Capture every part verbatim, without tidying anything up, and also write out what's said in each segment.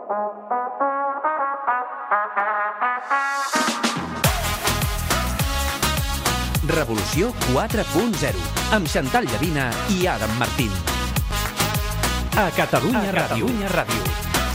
Revolució quatre punt zero, amb Xantal Llavina i Adam Martín. A Catalunya Ràdio. Catalunya Ràdio.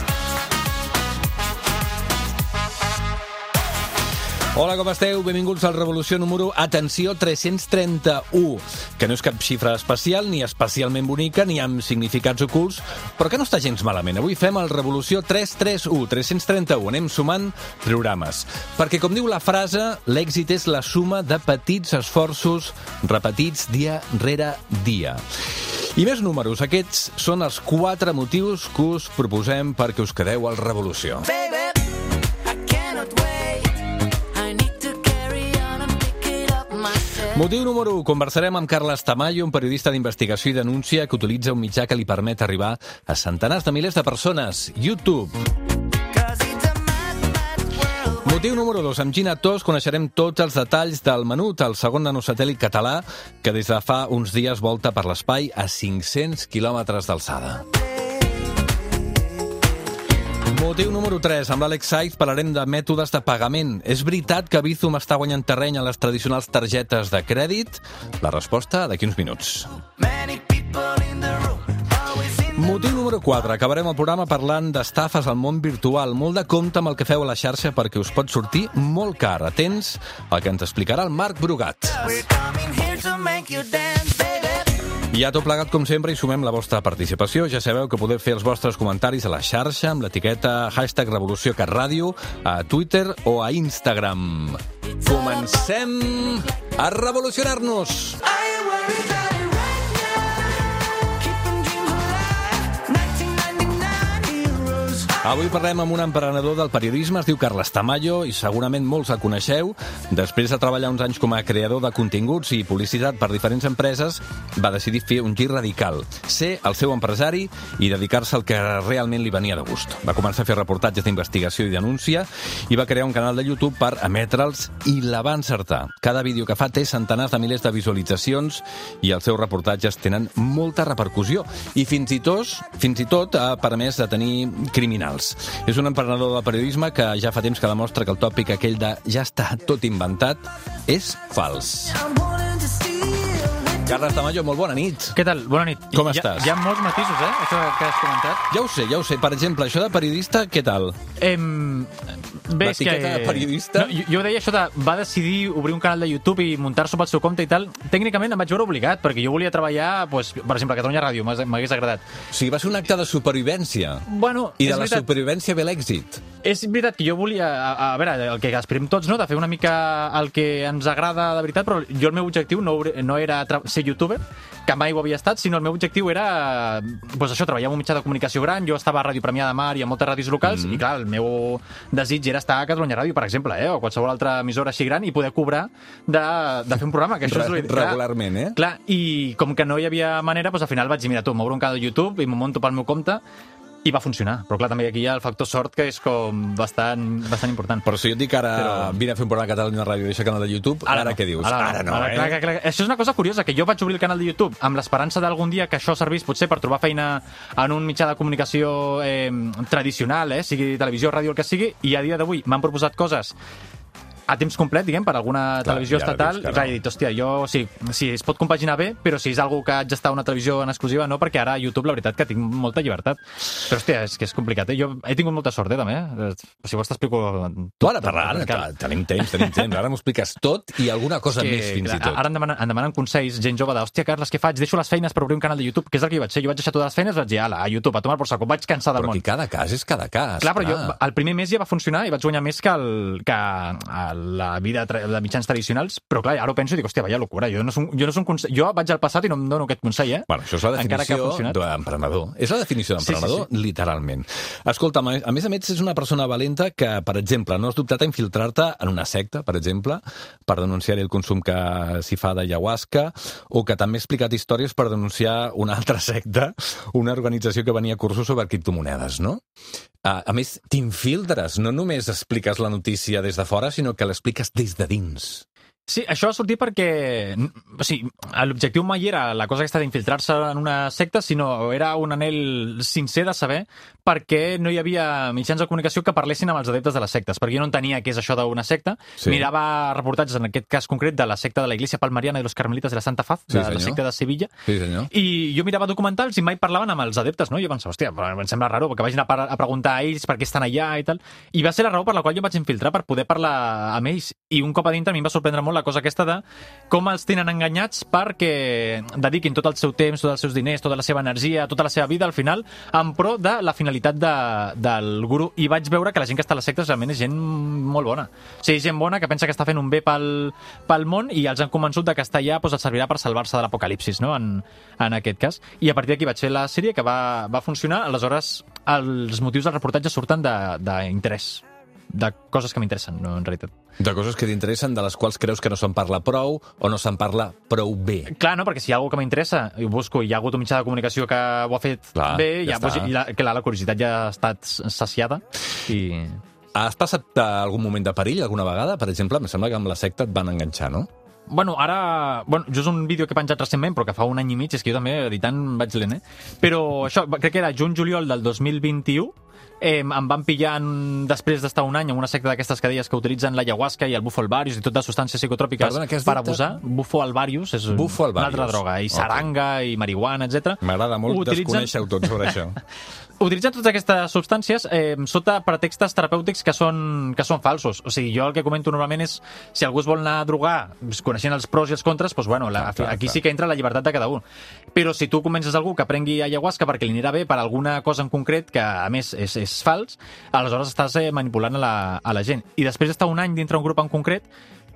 Hola, com esteu? Benvinguts al Revolució número, atenció, tres-cents trenta-u, que no és cap xifra especial, ni especialment bonica, ni amb significats ocults, però que no està gens malament. Avui fem el Revolució tres cents trenta u, tres-cents trenta-u, anem sumant programes. Perquè, com diu la frase, l'èxit és la suma de petits esforços repetits dia rere dia. I més números, aquests són els quatre motius que us proposem perquè us quedeu al Revolució. Motiu número u. Conversarem amb Carles Tamayo, un periodista d'investigació i denúncia que utilitza un mitjà que li permet arribar a centenars de milers de persones, YouTube. Motiu número dos. Amb Gina Tos coneixerem tots els detalls del Menut, el segon nanosatèl·lit català que des de fa uns dies volta per l'espai a cinc-cents quilòmetres d'alçada. Motiu número tres. Amb l'Àlex Saiz parlarem de mètodes de pagament. És veritat que Bizum està guanyant terreny a les tradicionals targetes de crèdit? La resposta d'aquí uns minuts. Motiu número quatre. Acabarem el programa parlant d'estafes al món virtual. Molt de compte amb el que feu a la xarxa perquè us pot sortir molt car. Atents al que ens explicarà el Marc Brugat. I ja tot plegat, com sempre, i sumem la vostra participació. Ja sabeu que podeu fer els vostres comentaris a la xarxa amb l'etiqueta hashtag Revolució Cat Ràdio a Twitter o a Instagram. Comencem a revolucionar-nos! Avui parlem amb un emprenedor del periodisme, es diu Carles Tamayo, i segurament molts el coneixeu. Després de treballar uns anys com a creador de continguts i publicitat per diferents empreses, va decidir fer un gir radical, ser el seu empresari i dedicar-se al que realment li venia de gust. Va començar a fer reportatges d'investigació i denúncia i va crear un canal de YouTube per emetre'ls i la va encertar. Cada vídeo que fa té centenars de milers de visualitzacions i els seus reportatges tenen molta repercussió i fins i tot, fins i tot ha permès de tenir criminals. És un emprenedor del periodisme que ja fa temps que demostra que el tòpic aquell de ja està tot inventat és fals. Carles Tamayo, molt bona nit. Què tal? Bona nit. Com hi, estàs? Hi ha molts matisos, eh? Això que has comentat. Ja ho sé, ja ho sé. Per exemple, això de periodista, què tal? Em... Bé, és que... L'etiqueta de periodista? No, jo, jo deia això de... Va decidir obrir un canal de YouTube i muntar-s'ho pel seu compte i tal. Tècnicament em vaig veure obligat, perquè jo volia treballar, pues, per exemple, a Catalunya Ràdio, m'hagués agradat. O sigui, va ser un acte de supervivència. Bueno, I de la veritat. supervivència ve l'èxit. És veritat que jo volia, a, a veure, el que aspirem tots, no?, de fer una mica el que ens agrada de veritat, però jo el meu objectiu no, no era ser youtuber, que mai ho havia estat, sinó el meu objectiu era, pues això, treballar en un mitjà de comunicació gran. Jo estava a Ràdio Premià de Mar i a moltes ràdios locals, mm-hmm. i clar, el meu desig era estar a Catalunya Ràdio, per exemple, eh, o qualsevol altra emissora així gran, i poder cobrar de, de fer un programa, que això Re és... Regularment, eh? Clar, i com que no hi havia manera, doncs al final vaig dir, mira, tu, m'obro un canal de YouTube i m'ho monto pel meu compte, i va funcionar. Però clar, també aquí hi ha el factor sort, que és com bastant, bastant important. Però si jo et dic ara, però... vine a fer un programa a Catalunya Ràdio i deixa el canal de YouTube, ara, ara no. Què dius? Ara, ara no, ara, eh? Clar, clar, clar. Això és una cosa curiosa, que jo vaig obrir el canal de YouTube amb l'esperança d'algun dia que això servís potser per trobar feina en un mitjà de comunicació eh, tradicional, eh, sigui televisió, ràdio, el que sigui, i a dia d'avui m'han proposat coses a temps complet, diguem, per alguna clar, televisió ja estatal. Clar, he dit, hòstia, jo, sí, sí, es pot compaginar bé, però si és algú que haig d'estar a una televisió en exclusiva, no, perquè ara a YouTube, la veritat, que tinc molta llibertat. Però, hòstia, és que és complicat, eh? Jo he tingut molta sort, eh, també. Si vols t'explico... Tu ara parlant, tenim temps, tenim temps. Ara m'ho expliques tot i alguna cosa que, més, fins clar, i tot. Ara em demanen, em demanen consells, gent jove, de, hòstia, Carles, què faig? Deixo les feines per obrir un canal de YouTube, que és el que jo vaig fer. Jo vaig deixar totes les feines, vaig dir, ala, a YouTube, a tomar por saco, vaig cansar del però món. Però cada cas és cada cas. Clar, però jo, el primer mes ja va funcionar i vaig guanyar més que, el, que la vida de mitjans tradicionals, però clar, ara ho penso i dic, hòstia, vaya locura, jo no som, jo no som consell... jo vaig al passat i no em dono aquest consell, eh? Bueno, això és la definició d'emprenedor. És la definició d'emprenedor, sí, sí, sí. Literalment. Escolta, a més a més, és una persona valenta que, per exemple, no has dubtat a infiltrar-te en una secta, per exemple, per denunciar el consum que s'hi fa d'ayahuasca, o que també ha explicat històries per denunciar una altra secta, una organització que venia cursos sobre criptomonedes, no? A més, t'infiltres, no només expliques la notícia des de fora, sinó que l'expliques des de dins. Sí, això va sortir perquè... O sigui, l'objectiu mai era la cosa aquesta d'infiltrar-se en una secta, sinó era un anhel sincer de saber perquè no hi havia mitjans de comunicació que parlessin amb els adeptes de les sectes, perquè jo no entenia què és això d'una secta. Sí. Mirava reportatges, en aquest cas concret, de la secta de la Iglesia Palmariana de los Carmelitas de la Santa Faz, Sí, de senyor. la secta de Sevilla, Sí, senyor. i jo mirava documentals i mai parlaven amb els adeptes, no? I jo pensava, hòstia, però em sembla raro, perquè vagin a, par a preguntar a ells per què estan allà i tal. I va ser la raó per la qual jo em vaig infiltrar per poder parlar amb ells. I un cop a dintre a mi em va sorprendre molt la cosa aquesta de com els tenen enganyats perquè dediquin tot el seu temps, tots els seus diners, tota la seva energia, tota la seva vida, al final, en pro de la finalitat de, del guru. I vaig veure que la gent que està a les sectes realment és gent molt bona. O sigui, gent bona que pensa que està fent un bé pel, pel món i els han convençut de que estar allà doncs, els servirà per salvar-se de l'apocalipsis, no? en, en aquest cas. I a partir d'aquí vaig fer la sèrie que va, va funcionar. Aleshores, els motius del reportatge surten d'interès, de, de coses que m'interessen, no, en realitat. De coses que t'interessen, de les quals creus que no se'n parla prou o no se'n parla prou bé. Clar, no? Perquè si hi ha alguna que m'interessa i ho busco i hi ha hagut un mitjà de comunicació que ho ha fet Clar, bé, ja ja, doncs, està. i la, clar, la curiositat ja ha estat saciada i... Has passat algun moment de perill alguna vegada? Per exemple, em sembla que amb la secta et van enganxar, no? Bueno, ara... Bueno, jo és un vídeo que he penjat recentment, però que fa un any i mig, és que jo també editant vaig lent, eh? Però això, crec que era juny-juliol del dos mil vint-i-u, eh, em van pillar en, després d'estar un any en una secta d'aquestes que deies que utilitzen l'ayahuasca i el bufo alvarius i tot de substàncies psicotròpiques Perdona, què has per dit? abusar. Bufo alvarius és Bufo una alvarius. altra droga, i saranga, okay. i marihuana, etcètera. M'agrada molt Utilitzen- desconèixer-ho tot sobre això. Utilitzen totes aquestes substàncies eh, sota pretextes terapèutics que són, que són falsos. O sigui, jo el que comento normalment és si algú es vol anar a drogar coneixent els pros i els contres, doncs, bueno, la, Clar, clar, aquí clar. sí que entra la llibertat de cada un. Però si tu convences algú que prengui ayahuasca perquè li anirà bé per alguna cosa en concret, que a més és, és fals, aleshores estàs eh, manipulant a la, a la gent. I després d'estar un any dintre un grup en concret,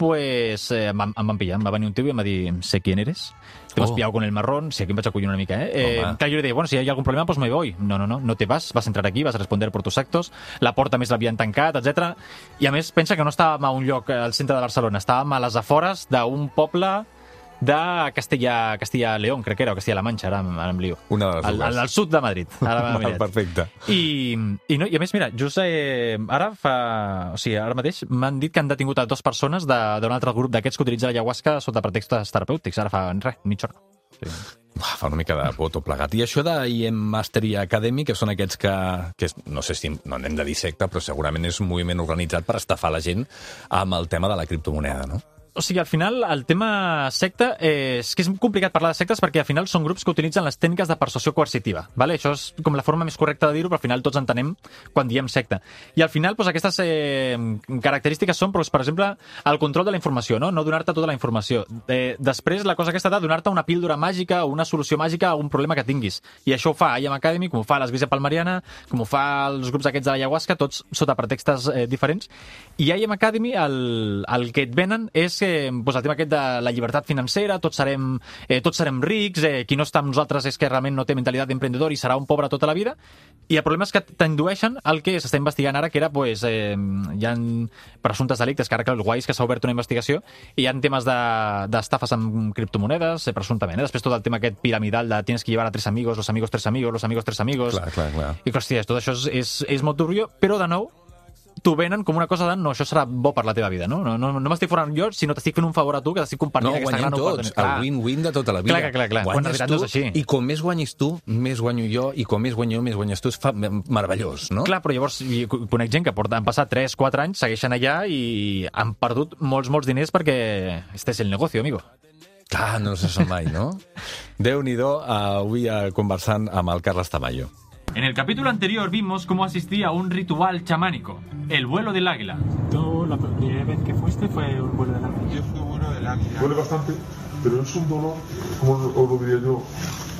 pues eh, em, em van pillar, em va venir un tio i em va dir, sé quién eres, te vas Oh. pillado con el marrón, sí, aquí em vaig acollir una mica, eh? eh Home. clar, jo li deia, bueno, si hay algún problema, pues me voy. No, no, no, no te vas, vas a entrar aquí, vas a responder por tus actos, la porta més l'havien tancat, etcètera. I a més, pensa que no estàvem a un lloc al centre de Barcelona, estàvem a les afores d'un poble de Castella, Castilla León, crec que era, o Castilla-La Manxa, ara, em- ara em lio. Una de les al, dues. al, al sud de Madrid. Ara m'ha Val, mirat. perfecte. I, i, no, I a més, mira, just eh, ara fa... O sigui, ara mateix m'han dit que han detingut a dues persones de- d'un altre grup d'aquests que utilitza l'ayahuasca sota pretextos terapèutics. Ara fa res, mitja hora. Sí. Uah, fa una mica de por tot plegat. I això de I E M Mastery Academy, que són aquests que, que és, no sé si no anem de dir secta, però segurament és un moviment organitzat per estafar la gent amb el tema de la criptomoneda, no? O sigui, al final, el tema secta eh, és que és complicat parlar de sectes perquè al final són grups que utilitzen les tècniques de persuasió coercitiva. Vale? Això és com la forma més correcta de dir-ho, però al final tots entenem quan diem secta. I al final, doncs, aquestes eh, característiques són, doncs, per exemple, el control de la informació, no, no donar-te tota la informació. Eh, després, la cosa aquesta de donar-te una píldora màgica o una solució màgica a un problema que tinguis. I això ho fa I E M Academy, com ho fa l'Església Palmariana, com ho fa els grups aquests de l'ayahuasca, tots sota pretextes eh, diferents. I a I E M Academy el, el que et venen és eh, doncs el tema aquest de la llibertat financera, tots serem, eh, tots serem rics, eh, qui no està amb nosaltres és que realment no té mentalitat d'emprendedor i serà un pobre tota la vida. I el problema és que t'indueixen el que s'està investigant ara, que era, pues, eh, hi ha presumptes delictes, que ara, clar, el guai és que s'ha obert una investigació i hi ha temes d'estafes de, amb criptomonedes, eh, presumptament. Eh? Després tot el tema aquest piramidal de tienes que llevar a tres amigos, los amigos tres amigos, los amigos tres amigos. Clar, clar, clar. I, hòstia, tot això és, és, és molt turbio, però, de nou, t'ho venen com una cosa de no, això serà bo per la teva vida, no? No, no, no m'estic forant jo, sinó t'estic fent un favor a tu, que t'estic compartint No, aquesta guanyem gran tots, oportunitat. el win-win de tota la vida. Clar, clar, clar, clar. Quan Guanyes la veritat no tu, és així. i com més guanyis tu, més guanyo jo, i com més guanyo jo, més guanyes tu. És fa... meravellós, no? Clar, però llavors i conec gent que porta, han passat tres quatre anys, segueixen allà i han perdut molts, molts diners perquè este és el negocio, amigo. Clar, no se sap mai, no? Déu-n'hi-do, avui eh, conversant amb el Carles Tamayo. En el capítulo anterior vimos cómo asistí a un ritual chamánico, el vuelo del águila. ¿Tú la primera vez que fuiste fue un vuelo del águila? Yo fui vuelo del águila. Duele bastante, pero es un dolor, como os lo diría yo,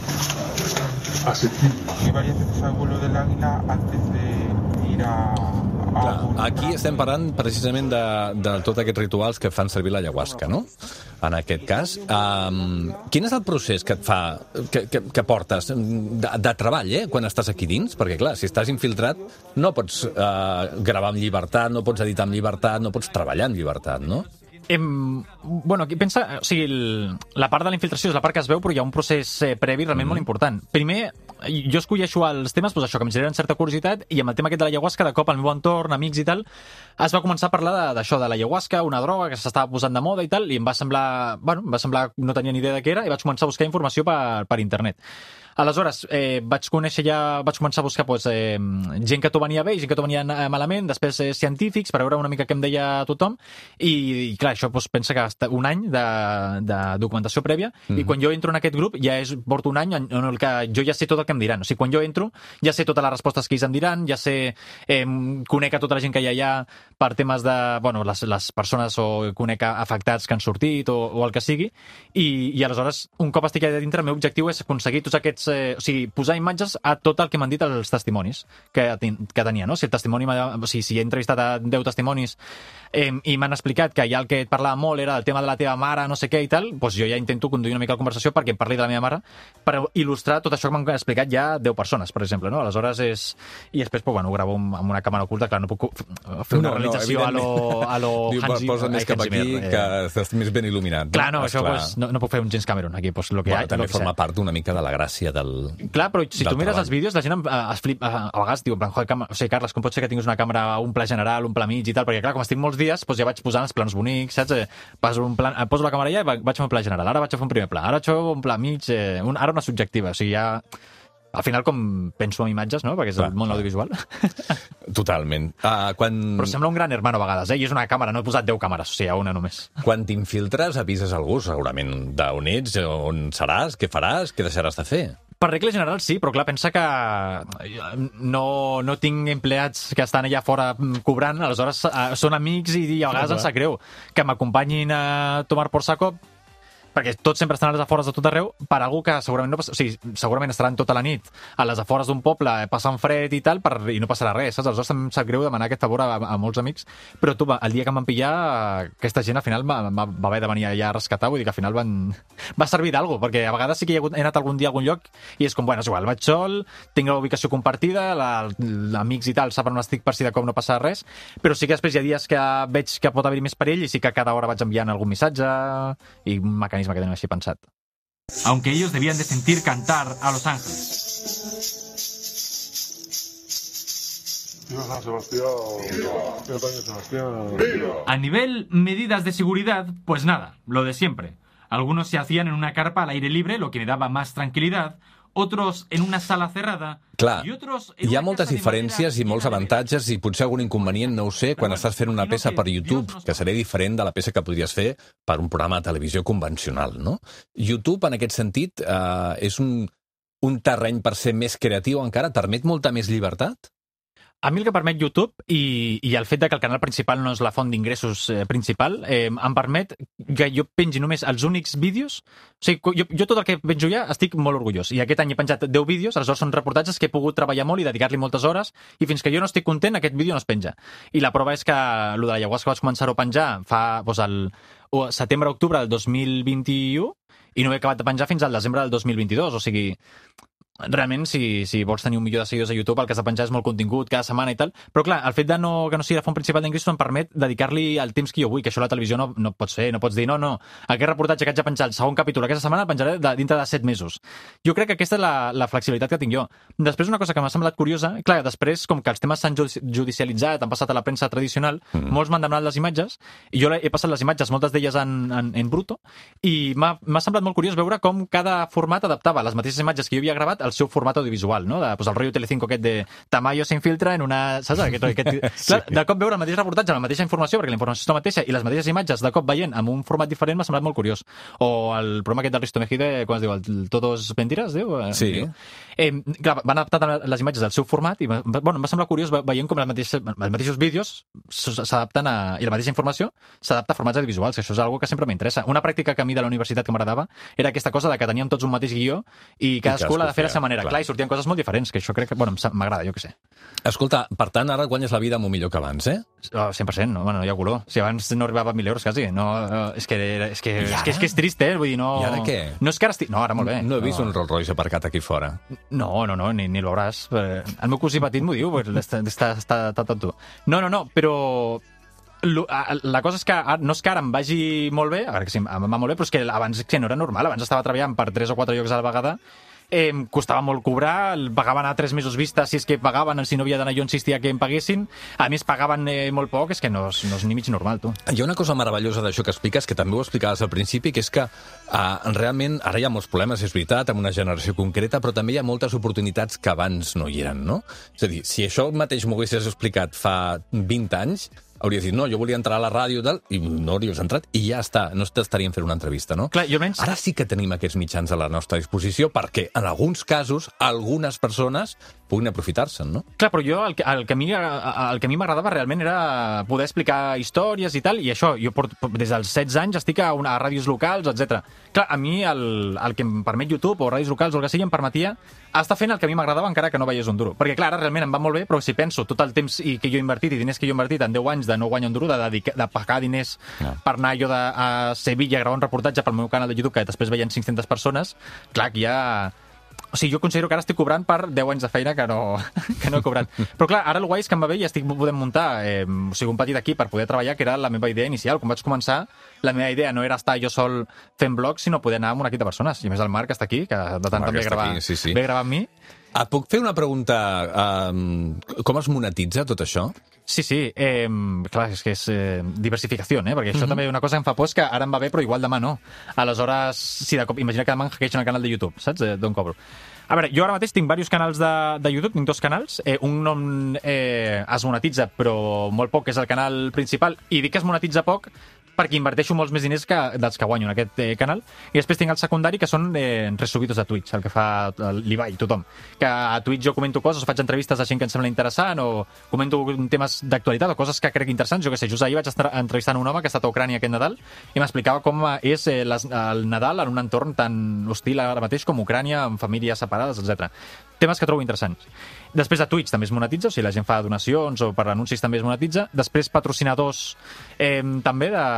asequible. Fui varias veces al vuelo del águila antes de ir a... a Clar, un- aquí estem parlant precisament de, de tot aquests rituals que fan servir l'ayahuasca, no? En aquest cas. Um, quin és el procés que et fa, que, que, que portes de, de treball, eh, quan estàs aquí dins? Perquè, clar, si estàs infiltrat, no pots uh, gravar amb llibertat, no pots editar amb llibertat, no pots treballar amb llibertat, no? Em, bueno, aquí pensa... O sigui, el, la part de la infiltració és la part que es veu, però hi ha un procés eh, previ realment mm. molt important. Primer, jo escolleixo els temes, doncs això, que em generen certa curiositat, i amb el tema aquest de l'ayahuasca, de cop al meu entorn, amics i tal, es va començar a parlar d'això, de, de l'ayahuasca, una droga que s'estava posant de moda i tal, i em va semblar... Bueno, em va semblar... No tenia ni idea de què era, i vaig començar a buscar informació per, per internet. Aleshores, eh, vaig conèixer ja, vaig començar a buscar pues, eh, gent que t'ho venia bé i gent que t'ho venia malament, després eh, científics, per veure una mica què em deia tothom, i, i clar, això pues, pensa que està un any de, de documentació prèvia, mm-hmm. i quan jo entro en aquest grup ja és, porto un any en, en el que jo ja sé tot el que em diran. O sigui, quan jo entro ja sé totes les respostes que ells em diran, ja sé, eh, conec a tota la gent que hi ha allà per temes de, bueno, les, les persones o conec afectats que han sortit o, o el que sigui, i, i aleshores, un cop estic allà dintre, el meu objectiu és aconseguir tots aquests, eh, o sigui, posar imatges a tot el que m'han dit els testimonis que, que tenia, no? Si el testimoni, o sigui, si he entrevistat a deu testimonis eh, i m'han explicat que ja el que et parlava molt era el tema de la teva mare, no sé què i tal, doncs jo ja intento conduir una mica la conversació perquè em parli de la meva mare per il·lustrar tot això que m'han explicat ja deu persones, per exemple, no? Aleshores és... I després, pues, bueno, ho gravo amb una càmera oculta, clar, no puc fer una no, realització no, a lo, a lo Diu, Hans Zimmer. Posa més cap aquí, eh... que estàs més ben il·luminat. Clar, no, això pues, no, no puc fer un James Cameron aquí, pues, lo que bueno, hi ha, també forma part una mica de la gràcia del Clar, però si tu mires treball. Els vídeos, la gent es flip, a, a vegades diu, en plan, joder, o sigui, Carles, com pot ser que tinguis una càmera, un pla general, un pla mig i tal, perquè clar, com estic molts dies, doncs ja vaig posant els plans bonics, saps? Passo, un plan, poso la càmera allà i vaig fer un pla general, ara vaig fer un primer pla, ara faig un pla mig, eh, un, ara una subjectiva, o sigui, ja... Al final, com penso en imatges, no? Perquè és clar, el món clar. Audiovisual. Totalment. Uh, quan... Però sembla un gran hermano a vegades, eh? I és una càmera, no he posat deu càmeres, o sigui, una només. Quan t'infiltres, avises algú, segurament, d'on ets, on seràs, què faràs, què deixaràs de fer? Per regla general, sí, però clar, pensa que no, no tinc empleats que estan allà fora cobrant, aleshores uh, són amics i, i a vegades em sap greu que m'acompanyin a tomar por saco, perquè tots sempre estan a les afores de tot arreu, per algú que segurament no passa, o sigui, segurament estaran tota la nit a les afores d'un poble passant fred i tal, per, i no passarà res, saps? Aleshores em sap greu demanar aquest favor a, a molts amics, però tu, el dia que em van pillar, aquesta gent al final va, va, va haver de venir allà a rescatar, vull dir que al final van, va servir d'algú, perquè a vegades sí que he, hagut, he anat algun dia a algun lloc i és com, bueno, és igual, vaig sol, tinc la ubicació compartida, l'amics i tal saben on estic per si de cop no passa res, però sí que després hi ha dies que veig que pot haver-hi més perill i sí que cada hora vaig enviant algun missatge i un mecanisme que tenim així pensat. Aunque ellos debían de sentir cantar a Los Ángeles. Viva San Sebastián. Viva San Sebastián. A nivel medidas de seguridad, pues nada, lo de siempre. Algunos se hacían en una carpa al aire libre, lo que le daba más tranquilidad, otros en una sala cerrada. Clar, i otros en hi ha una moltes casa de diferències i madera molts avantatges i potser algun inconvenient, no ho sé, quan estàs fent una peça per YouTube, que seria diferent de la peça que podries fer per un programa de televisió convencional, no? YouTube, en aquest sentit, eh, és un, un terreny per ser més creatiu encara? Et permet molta més llibertat? A mi el que permet YouTube i, i el fet de que el canal principal no és la font d'ingressos eh, principal eh, em permet que jo pengi només els únics vídeos. O sigui, jo, jo tot el que penjo ja estic molt orgullós. I aquest any he penjat deu vídeos, aleshores són reportatges que he pogut treballar molt i dedicar-li moltes hores i fins que jo no estic content aquest vídeo no es penja. I la prova és que el de la ayahuasca vaig començar-ho a penjar fa doncs, el setembre-octubre del dos mil vint-i-u i no he acabat de penjar fins al desembre del dos mil vint-i-dos. O sigui, realment, si, si vols tenir un milió de seguidors a YouTube, el que has de penjar és molt contingut cada setmana i tal, però clar, el fet de no, que no sigui la font principal d'ingressos em permet dedicar-li el temps que jo vull, que això a la televisió no, no pots fer, no pots dir, no, no, aquest reportatge que haig de penjar el segon capítol aquesta setmana el penjaré de, dintre de set mesos. Jo crec que aquesta és la, la flexibilitat que tinc jo. Després, una cosa que m'ha semblat curiosa, clar, després, com que els temes s'han judicialitzat, han passat a la premsa tradicional, mm. molts m'han demanat les imatges, i jo he passat les imatges, moltes d'elles en, en, en bruto, i m'ha semblat molt curiós veure com cada format adaptava les mateixes imatges que jo havia gravat al seu format audiovisual, no? De, pues, el rotllo Telecinco aquest de Tamayo s'infiltra en una... Saps? Aquest, aquest... sí. Clar, de cop veure el mateix reportatge, la mateixa informació, perquè la informació és la mateixa, i les mateixes imatges de cop veient amb un format diferent m'ha semblat molt curiós. O el programa aquest del Risto Mejide, com es diu? El Todos Mentiras, diu? Sí. Eh, clar, van adaptar les imatges del seu format i bueno, em va semblar curiós veient com els mateixos, els mateixos vídeos s'adapten a... i la mateixa informació s'adapta a formats audiovisuals, que això és una que sempre m'interessa. Una pràctica que a mi de la universitat que m'agradava era aquesta cosa de que teníem tots un mateix guió i cadascú l'ha de fer a la seva manera. Clar. Clar, i sortien coses molt diferents, que això crec que, bueno, m'agrada, jo què sé. Escolta, per tant, ara guanyes la vida molt millor que abans, eh? Oh, cent per cent, no, bueno, no hi ha color. Si abans no arribava a mil euros, quasi. No, és, que, és, que, és, que, és que és trist, eh? Vull dir, no... I ara què? No és que ara estic... No, ara molt bé. No he vist no. un Rolls Royce aparcat aquí fora. No, no, no, ni, ni el veuràs. El meu cosí petit m'ho diu, està, està, està, està tonto. No, no, no, però... La cosa és que no és que ara em vagi molt bé, a veure que sí, em va molt bé, però és que abans que no era normal, abans estava treballant per tres o quatre llocs a la vegada eh, costava molt cobrar, pagaven a tres mesos vista si és que pagaven, si no havia d'anar jo insistia que em paguessin, a més pagaven eh, molt poc, és que no és, no és ni mig normal, tu. Hi ha una cosa meravellosa d'això que expliques, que també ho explicaves al principi, que és que uh, realment ara hi ha molts problemes, és veritat, amb una generació concreta, però també hi ha moltes oportunitats que abans no hi eren, no? És a dir, si això mateix m'ho haguessis explicat fa vint anys, hauries dit, no, jo volia entrar a la ràdio i tal, i no hauries entrat, i ja està, no t'estaríem fent una entrevista, no? Clar, jo almenys... Ara sí que tenim aquests mitjans a la nostra disposició perquè, en alguns casos, algunes persones puguin aprofitar-se'n, no? Clar, però jo el que, el que a mi, el que a mi m'agradava realment era poder explicar històries i tal, i això, jo porto, des dels setze anys estic a, una, a ràdios locals, etcètera. Clar, a mi el, el que em permet YouTube o ràdios locals o el que sigui em permetia estar fent el que a mi m'agradava encara que no veiés un duro. Perquè clar, ara realment em va molt bé, però si penso tot el temps i que jo he invertit i diners que jo he invertit en deu anys de no guanyar un duro, de, dedicar, de pagar diners no. per anar jo de, a Sevilla a gravar un reportatge pel meu canal de YouTube que després veien cinc-centes persones, clar, que ja... O sigui, jo considero que ara estic cobrant per deu anys de feina que no, que no he cobrat. Però clar, ara el guai és que em va bé i estic podent muntar eh, o sigui, un petit equip per poder treballar, que era la meva idea inicial. Quan vaig començar, la meva idea no era estar jo sol fent blogs, sinó poder anar amb un equip de persones. I a més el Marc està aquí, que de tant també grava, aquí, sí, sí. ve gravar amb mi. Et puc fer una pregunta? Um, com es monetitza tot això? Sí, sí, eh, clar, és que és eh, diversificació, eh? Perquè això mm-hmm. també una cosa que em fa por és que ara em va bé però igual demà no. Aleshores, si de cop, imagina que demà em hackeixen el canal de YouTube, saps? Eh, D'on cobro. A veure, jo ara mateix tinc diversos canals de, de YouTube, tinc dos canals, eh, un nom eh, es monetitza però molt poc, que és el canal principal, i dic que es monetitza poc perquè inverteixo molts més diners que, dels que guanyo en aquest eh, canal, i després tinc el secundari, que són eh, resubitos de Twitch, el que fa l'Ibai, tothom. Que a Twitch jo comento coses, faig entrevistes a gent que em sembla interessant, o comento temes d'actualitat, o coses que crec interessants. Jo què sé, just ahir vaig estar entrevistant un home que ha estat a Ucrània aquest Nadal, i m'explicava com és eh, les, el Nadal en un entorn tan hostil ara mateix com Ucrània, amb famílies separades, etcètera. Temes que trobo interessants. Després a Twitch també es monetitza, o sigui, la gent fa donacions o per anuncis també es monetitza. Després patrocinadors eh, també de,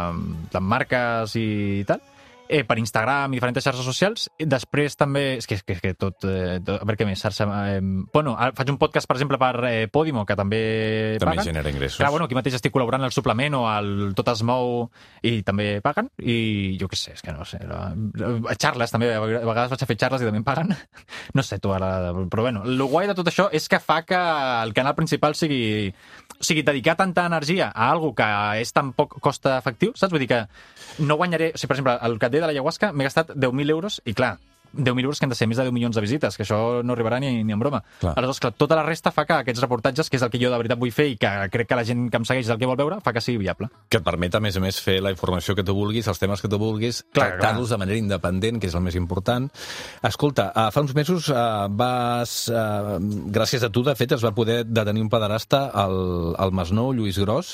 de marques i tal, eh, per Instagram i diferents xarxes socials. I després també, és que, és que, és que tot, eh, tot, a veure què més, xarxa... Eh, bueno, faig un podcast, per exemple, per eh, Podimo, que també També paguen. genera ingressos. Clar, bueno, aquí mateix estic col·laborant al suplement o al Tot es mou i també paguen, i jo què sé, és que no sé, la... xarles també, a vegades vaig a fer xarles i també em paguen, no sé tu ara, però bueno, el guai de tot això és que fa que el canal principal sigui, o sigui, dedicar tanta energia a algo que és tan poc costa efectiu, saps? Vull dir que no guanyaré, o sigui, per exemple, el que et deia de l'ayahuasca m'he gastat deu mil euros i clar, deu mil euros que han de ser més de deu milions de visites, que això no arribarà ni, ni en broma. Clar. Aleshores, clar, tota la resta fa que aquests reportatges, que és el que jo de veritat vull fer i que crec que la gent que em segueix és el que vol veure, fa que sigui viable. Que et permet, a més a més, fer la informació que tu vulguis, els temes que tu vulguis, Clar, tractar-los de manera independent, que és el més important. Escolta, uh, fa uns mesos uh, vas... Uh, gràcies a tu, de fet, es va poder detenir un pederasta al, al Masnou, Lluís Gros,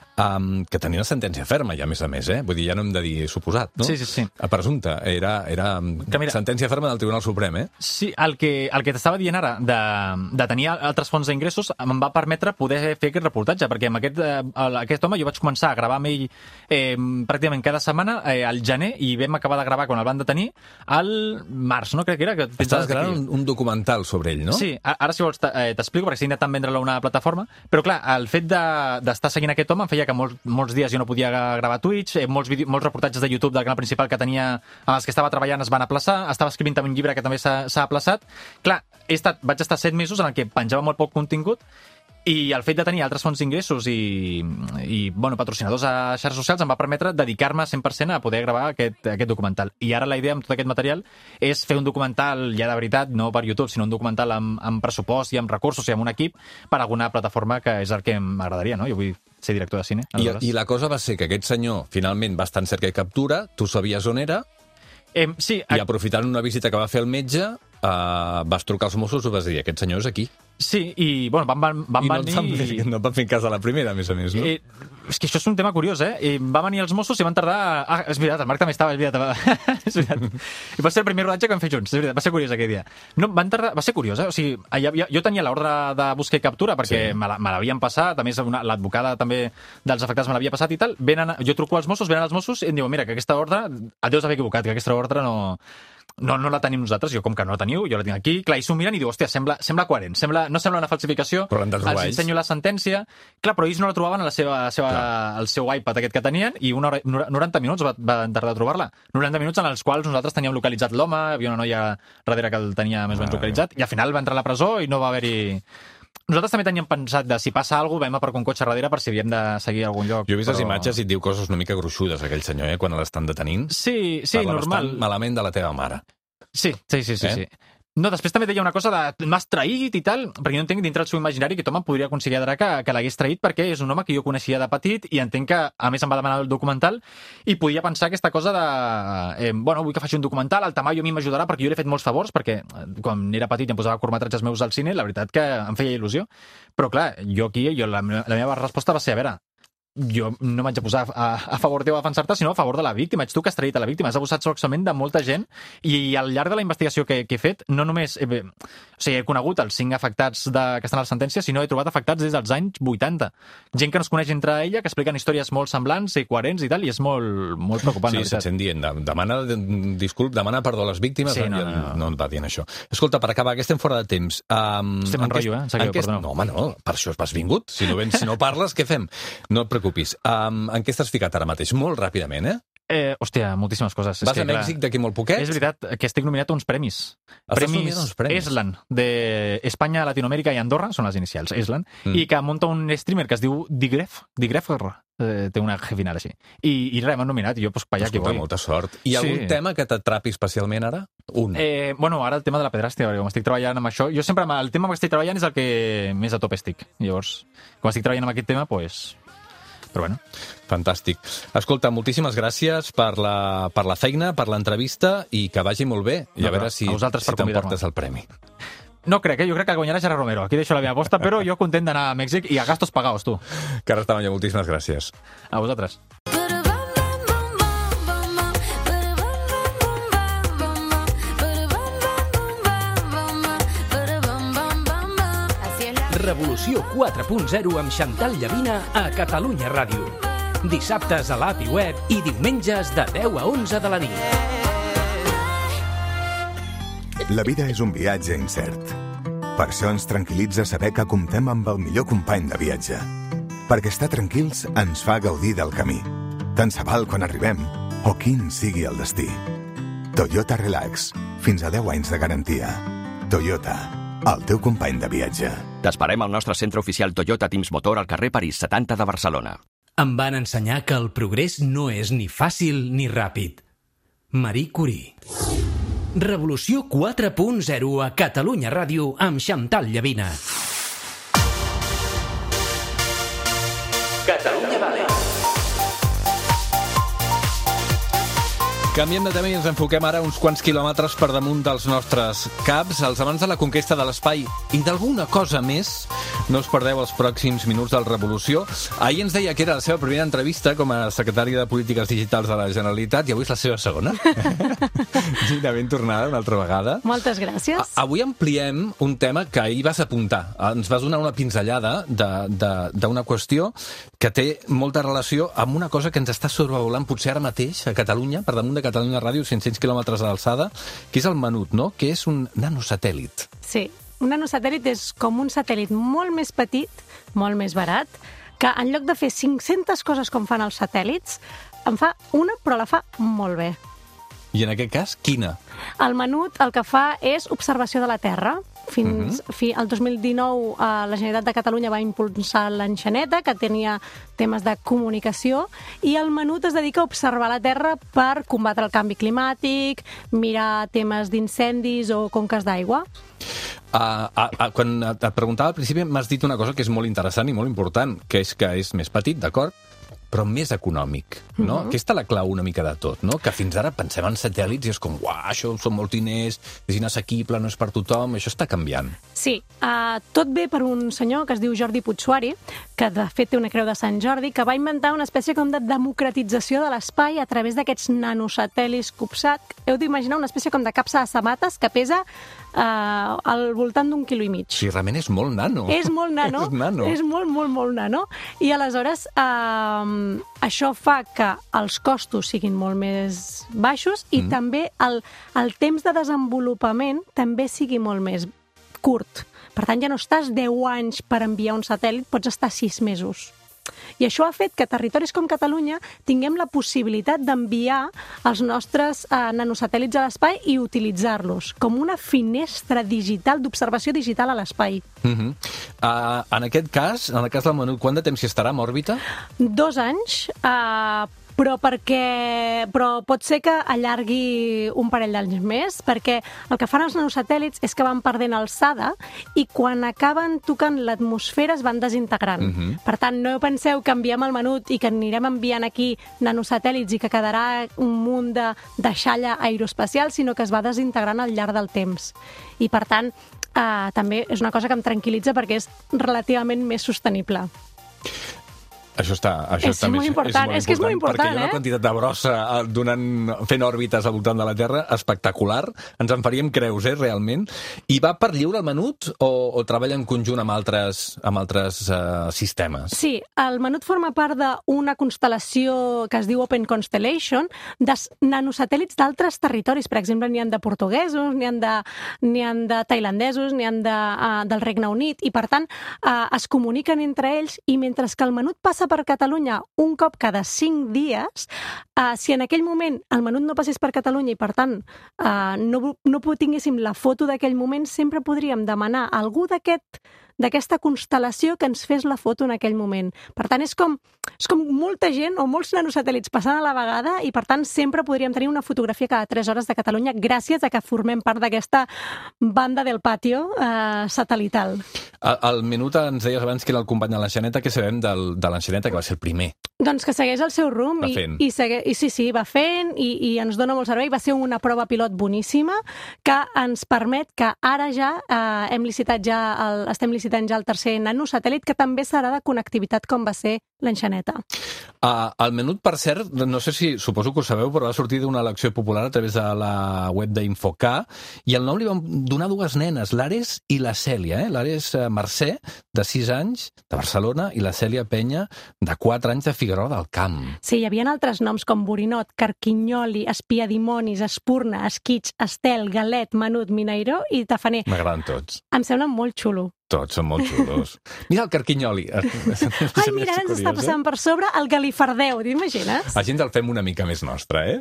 Um, que tenia una sentència ferma, ja, a més a més, eh? Vull dir, ja no hem de dir suposat, no? Sí, sí, sí. A presumpte, era, era mira, sentència ferma del Tribunal Suprem, eh? Sí, el que, el que t'estava dient ara, de, de tenir altres fonts d'ingressos, em va permetre poder fer aquest reportatge, perquè amb aquest, eh, aquest home jo vaig començar a gravar amb ell eh, pràcticament cada setmana, eh, al gener, i vam acabar de gravar quan el van detenir al març, no? Crec que era. Que Estaves gravant un, un documental sobre ell, no? Sí, ara si vols t'explico, perquè estic intentant vendre-lo a una plataforma, però clar, el fet d'estar de, seguint aquest home em feia que molts, molts dies jo no podia gravar a Twitch, eh, molts, vídeo, molts reportatges de YouTube del canal principal que tenia, amb els que estava treballant es van aplaçar, estava escrivint també un llibre que també s'ha aplaçat. Clar, he estat, vaig estar set mesos en el que penjava molt poc contingut, i el fet de tenir altres fonts d'ingressos i, i bueno, patrocinadors a xarxes socials em va permetre dedicar-me cent per cent a poder gravar aquest, aquest documental. I ara la idea amb tot aquest material és fer un documental ja de veritat, no per YouTube, sinó un documental amb, amb pressupost i amb recursos i amb un equip per alguna plataforma, que és el que m'agradaria, no? Jo vull ser director de cine. I, I la cosa va ser que aquest senyor finalment va estar en cerca i captura, tu sabies on era, eh, sí, i aprofitant una visita que va fer el metge, eh, vas trucar als Mossos i vas dir, aquest senyor és aquí. Sí, i bueno, van, van, van I no venir... et van, no et van fer cas a la primera, a més a més, no? Eh, és que això és un tema curiós, eh? I van venir els Mossos i van tardar... Ah, és veritat, el Marc també estava, és veritat. és veritat. I va ser el primer rodatge que vam fer junts, és veritat, va ser curiós aquell dia. No, van tardar... Va ser curiós, eh? O sigui, jo, jo tenia l'ordre de busca i captura perquè sí. me l'havien passat, a més l'advocada també dels afectats me l'havia passat i tal. Venen, jo truco als Mossos, venen els Mossos i em diuen, mira, que aquesta ordre, et deus haver equivocat, que aquesta ordre no... no, no la tenim nosaltres, jo com que no la teniu, jo la tinc aquí, clar, i s'ho miren i diu, hòstia, sembla, sembla coherent, sembla, no sembla una falsificació, però l'han de trobar els ells. ensenyo la sentència, clar, però ells no la trobaven a la seva, a la seva, al seu iPad aquest que tenien, i una hora, noranta minuts va, va tardar a trobar-la, noranta minuts en els quals nosaltres teníem localitzat l'home, hi havia una noia darrere que el tenia més o menys localitzat, i al final va entrar a la presó i no va haver-hi... Nosaltres també teníem pensat de si passa alguna cosa, vam aparcar un cotxe darrere per si havíem de seguir a algun lloc. Jo he vist però... les imatges i et diu coses una mica gruixudes, aquell senyor, eh, quan l'estan detenint. Sí, sí, Parla normal. bastant malament de la teva mare. Sí, sí, sí, sí, Eh? sí. No, després també deia una cosa de m'has traït i tal, perquè jo entenc dintre el seu imaginari que Tom em podria considerar que, que l'hagués traït perquè és un home que jo coneixia de petit i entenc que, a més, em va demanar el documental i podia pensar aquesta cosa de eh, bueno, vull que faci un documental, el Tamayo a mi m'ajudarà perquè jo li he fet molts favors, perquè quan era petit i em posava curtmetratges meus al cine, la veritat que em feia il·lusió. Però clar, jo aquí, jo, la, la meva resposta va ser, a veure, jo no m'haig de posar a, a favor teu a defensar-te, sinó a favor de la víctima. Ets tu que has traït a la víctima. Has abusat sexualment de molta gent i al llarg de la investigació que, que he fet, no només he, o sigui, he conegut els cinc afectats de, que estan a la sentència, sinó he trobat afectats des dels anys vuitanta. Gent que no es coneix entre ella, que expliquen històries molt semblants i coherents i tal, i és molt, molt preocupant. Sí, se't sent dient, demana disculp, demana perdó a les víctimes, sí, no, no, no, no, no et va dient això. Escolta, per acabar, que estem fora de temps. Um, Estem en rotllo, eh? En sèrio, perdoneu. No, home, no, per això has vingut. Si no, vens, si no parles, què fem? No et preocupis. Um, en què estàs ficat ara mateix? Molt ràpidament, eh? Eh, hòstia, moltíssimes coses. Vas és que, a Mèxic d'aquí molt poquet? És veritat que estic nominat a uns premis. Estàs nominat a uns premis? Eslan, de Espanya, Latinoamèrica i Andorra, són les inicials, Eslan, mm. i que munta un streamer que es diu Digref, Digref, eh, té una G final així. I, i res, m'han nominat, i jo, pues, pa allà que Escolta, voy. molta sort. Hi ha Sí. algun tema que t'atrapi especialment ara? Un. Eh, bueno, ara el tema de la pedrastia, perquè com estic treballant amb això, jo sempre, el tema que estic treballant és el que més a tope estic. Llavors, com estic treballant amb aquest tema, pues... Però bueno. Fantàstic. Escolta, moltíssimes gràcies per la, per la feina, per l'entrevista i que vagi molt bé. I No, a veure a si, vosaltres si per convidar-me. t'emportes el premi. No crec, eh? Jo crec que guanyarà Gerard Romero. Aquí deixo la meva aposta, però jo content d'anar a Mèxic i a gastos pagaos, tu. Carles Tamayo, moltíssimes gràcies. A vosaltres. Revolució quatre punt zero amb Xantal Llavina a Catalunya Ràdio. Dissabtes a l'A P I Web i diumenges de deu a onze de la nit. La vida és un viatge incert. Per això ens tranquil·litza saber que comptem amb el millor company de viatge. Perquè estar tranquils ens fa gaudir del camí. Tant se val quan arribem o quin sigui el destí. Toyota Relax. Fins a deu anys de garantia. Toyota, el teu company de viatge. T'esperem al nostre centre oficial Toyota Teams Motor al carrer París setanta de Barcelona. Em van ensenyar que el progrés no és ni fàcil ni ràpid. Marie Curie. Revolució quatre punt zero a Catalunya Ràdio amb Xantal Llavina. Catalunya Vale. Canviem de tema i ens enfoquem ara uns quants quilòmetres per damunt dels nostres caps, als amants de la conquesta de l'espai i d'alguna cosa més. No us perdeu els pròxims minuts del Revolució. Ahir ens deia que era la seva primera entrevista com a secretària de Polítiques Digitals de la Generalitat i avui és la seva segona. Gina, ben tornada una altra vegada. Moltes gràcies. A avui ampliem un tema que ahir vas apuntar. Ens vas donar una pinzellada d'una qüestió que té molta relació amb una cosa que ens està sobrevolant potser ara mateix a Catalunya, per damunt de Catalunya Ràdio, cinc-cents quilòmetres d'alçada, que és el Menut, no? Que és un nanosatèl·lit. Sí, un nanosatèl·lit és com un satèl·lit molt més petit, molt més barat, que en lloc de fer cinc-centes coses com fan els satèl·lits, en fa una, però la fa molt bé. I en aquest cas, quina? El Menut el que fa és observació de la Terra. Fins uh-huh. fi, el dos mil dinou eh, la Generalitat de Catalunya va impulsar l'enxaneta, que tenia temes de comunicació, i el Menut es dedica a observar la Terra per combatre el canvi climàtic, mirar temes d'incendis o conques d'aigua. Uh, uh, uh, quan et preguntava al principi m'has dit una cosa que és molt interessant i molt important, que és que és més petit, d'acord? Però més econòmic, no? Uh-huh. Aquesta és la clau una mica de tot, no? Que fins ara pensem en satèl·lits i és com, uah, això són molts diners, és inassequible, no és per tothom, això està canviant. Sí, uh, tot ve per un senyor que es diu Jordi Puigsuari, que de fet té una creu de Sant Jordi, que va inventar una espècie com de democratització de l'espai a través d'aquests nanosatèl·lits CubeSat. Heu d'imaginar una espècie com de capsa de sabates que pesa uh, al voltant d'un quilo i mig. Sí, realment és molt nano. És molt nano. és nano. És molt, molt, molt nano. I aleshores uh, això fa que els costos siguin molt més baixos i mm. també el, el temps de desenvolupament també sigui molt més curt. Per tant, ja no estàs deu anys per enviar un satèl·lit, pots estar sis mesos. I això ha fet que territoris com Catalunya tinguem la possibilitat d'enviar els nostres eh, nanosatèl·lits a l'espai i utilitzar-los com una finestra digital, d'observació digital a l'espai. Uh-huh. Uh, en aquest cas, en el cas del Menut, quant de temps hi estarà en òrbita? Dos anys, eh, però perquè però pot ser que allargui un parell d'anys més, perquè el que fan els nanosatèl·lits és que van perdent alçada i quan acaben tocant l'atmosfera es van desintegrant. Uh-huh. Per tant, no penseu que enviem el Menut i que anirem enviant aquí nanosatèl·lits i que quedarà un munt de deixalla aeroespacial, sinó que es va desintegrant al llarg del temps. I, per tant, eh, també és una cosa que em tranquil·litza perquè és relativament més sostenible. Això està, això és està molt més, important, és, és que és molt important, perquè hi ha una eh? quantitat de brossa donant, fent òrbites al voltant de la Terra espectacular. Ens en faríem creus, eh, realment. I va per lliure el Menut o, o treballa en conjunt amb altres, amb altres uh, sistemes? Sí, el Menut forma part d'una constel·lació que es diu Open Constellation, de nanosatèl·lits d'altres territoris. Per exemple, n'hi ha de portuguesos, n'hi ha de, n'hi ha de tailandesos, n'hi ha de, uh, del Regne Unit, i per tant uh, es comuniquen entre ells, i mentre que el Menut passa per Catalunya un cop cada cinc dies, eh, si en aquell moment el Menut no passés per Catalunya i, per tant, eh, no, no tinguéssim la foto d'aquell moment, sempre podríem demanar a algú d'aquest d'aquesta constel·lació que ens fes la foto en aquell moment. Per tant, és com, és com molta gent o molts nanosatèl·lits passant a la vegada i, per tant, sempre podríem tenir una fotografia cada tres hores de Catalunya gràcies a que formem part d'aquesta banda del patio eh, satelital. El, el Menut ens deies abans que era el company de l'Enxaneta. Què sabem del, de l'Enxaneta, que va ser el primer? Doncs que segueix el seu rumb i, i, segue, i sí, sí, va fent i, i ens dona molt servei. Va ser una prova pilot boníssima que ens permet que ara ja eh, hem licitat ja el, estem licitant ja el tercer nanosatèl·lit, que també serà de connectivitat com va ser l'Enxaneta. Uh, el Menut, per cert, no sé si, suposo que ho sabeu, però va sortir d'una elecció popular a través de la web d'Infocar, i el nom li van donar dues nenes, l'Ares i la Cèlia. Eh? L'Ares Mercè, de sis anys, de Barcelona, i la Cèlia Penya, de quatre anys, de Figueroa del Camp. Sí, hi havia altres noms com Borinot, Carquinyoli, Espiadimonis, Espurna, Esquitx, Estel, Galet, Menut, Minairó i Tafaner. M'agraden tots. Em sembla molt xulo. Tots són molt xulos. Mira el Carquinyoli. Ai, mira, ens està passant per sobre el Galifardeu, t'imagines? Així ens el fem una mica més nostre, eh?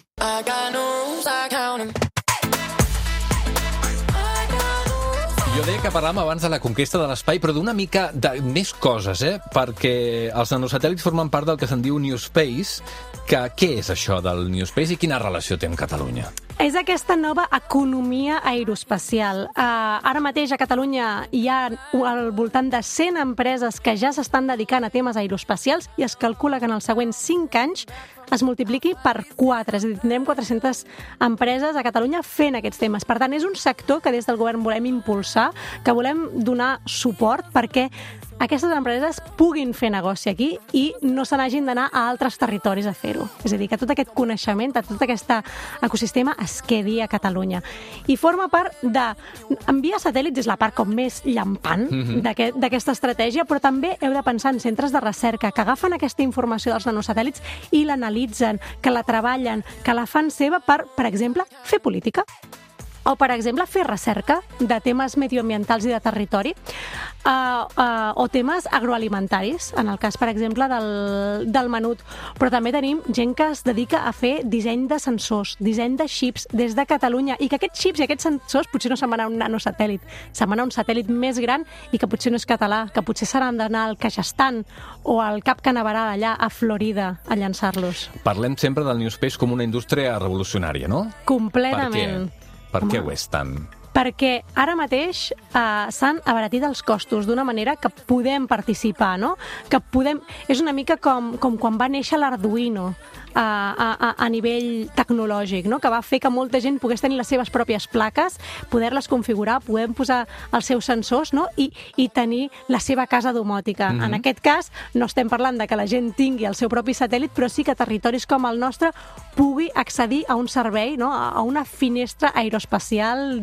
Jo deia que parlàvem abans de la conquesta de l'espai, però d'una mica de més coses, eh? Perquè els nanosatèl·lits formen part del que se'n diu New Space. Que, què és això del New Space i quina relació té amb Catalunya? És aquesta nova economia aeroespacial. Uh, ara mateix a Catalunya hi ha al voltant de cent empreses que ja s'estan dedicant a temes aeroespacials i es calcula que en els següents cinc anys es multipliqui per quatre. És a dir, tindrem quatre-centes empreses a Catalunya fent aquests temes. Per tant, és un sector que des del govern volem impulsar, que volem donar suport perquè aquestes empreses puguin fer negoci aquí i no se n'hagin d'anar a altres territoris a fer-ho. És a dir, que tot aquest coneixement, tot aquest ecosistema es quedi a Catalunya. I forma part de... Enviar satèl·lits és la part com més llampant mm-hmm. d'aquesta estratègia, però també heu de pensar en centres de recerca que agafen aquesta informació dels nanosatèl·lits i l'analitzen, que la treballen, que la fan seva per, per exemple, fer política. O, per exemple, fer recerca de temes medioambientals i de territori, uh, uh, o temes agroalimentaris, en el cas, per exemple, del, del Menut. Però també tenim gent que es dedica a fer disseny de sensors, disseny de xips des de Catalunya, i que aquests xips i aquests sensors potser no se'n van a un nanosatèl·lit, se'n van a un satèl·lit més gran i que potser no és català, que potser s'han d'anar al Kazakhstan o al Cap Canaveral allà a Florida a llançar-los. Parlem sempre del New Space com una indústria revolucionària, no? Completament. Per què? Per què ho és tant? Perquè ara mateix eh, s'han abaratit els costos d'una manera que podem participar, no? Que podem... És una mica com, com quan va néixer l'Arduino a, a, a nivell tecnològic, no? Que va fer que molta gent pogués tenir les seves pròpies plaques, poder-les configurar, poder posar els seus sensors, no? I, i tenir la seva casa domòtica. Mm-hmm. En aquest cas, no estem parlant de que la gent tingui el seu propi satèl·lit, però sí que territoris com el nostre pugui accedir a un servei, no? A una finestra aeroespacial digital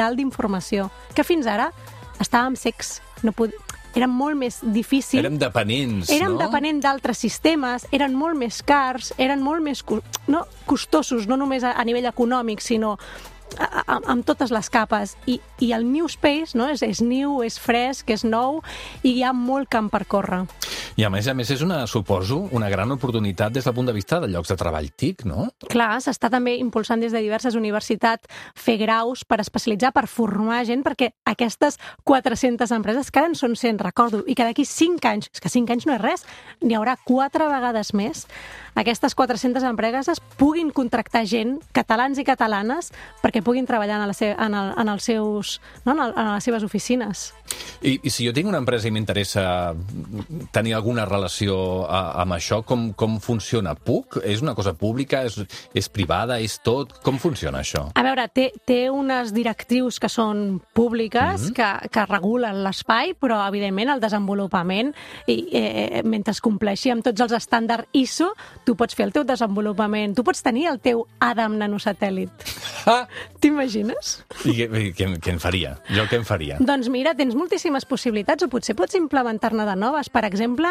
total d'informació, que fins ara estàvem secs, no pod... era molt més difícil. Érem dependents, Érem no? dependents d'altres sistemes, eren molt més cars, eren molt més no, costosos, no només a, a nivell econòmic, sinó a, a, amb totes les capes. I, i el New Space no, és, és new, és fresc, és nou, i hi ha molt camp per córrer. I a més a més és una, suposo, una gran oportunitat des del punt de vista de llocs de treball T I C, no? Clar, s'està també impulsant des de diverses universitats fer graus per especialitzar, per formar gent, perquè aquestes quatre-centes empreses, que ara en són cent, recordo, i que d'aquí cinc anys, és que cinc anys no és res, n'hi haurà quatre vegades més, aquestes quatre-centes empreses puguin contractar gent, catalans i catalanes, perquè puguin treballar en, la se en, el, en, els seus, no? en, el, en les seves oficines. I, I si jo tinc una empresa i m'interessa tenir alguna relació a, amb això, com, com funciona? Puc? És una cosa pública? És, és privada? És tot? Com funciona això? A veure, té, té unes directrius que són públiques, mm-hmm. que, que regulen l'espai, però, evidentment, el desenvolupament, i, eh, mentre es compleixi amb tots els estàndards I S O, tu pots fer el teu desenvolupament, tu pots tenir el teu Adam nanosatèl·lit. Ah! T'imagines? I què, què, què en faria? Jo què en faria? Doncs mira, tens moltíssimes possibilitats, o potser pots implementar-ne de noves. Per exemple,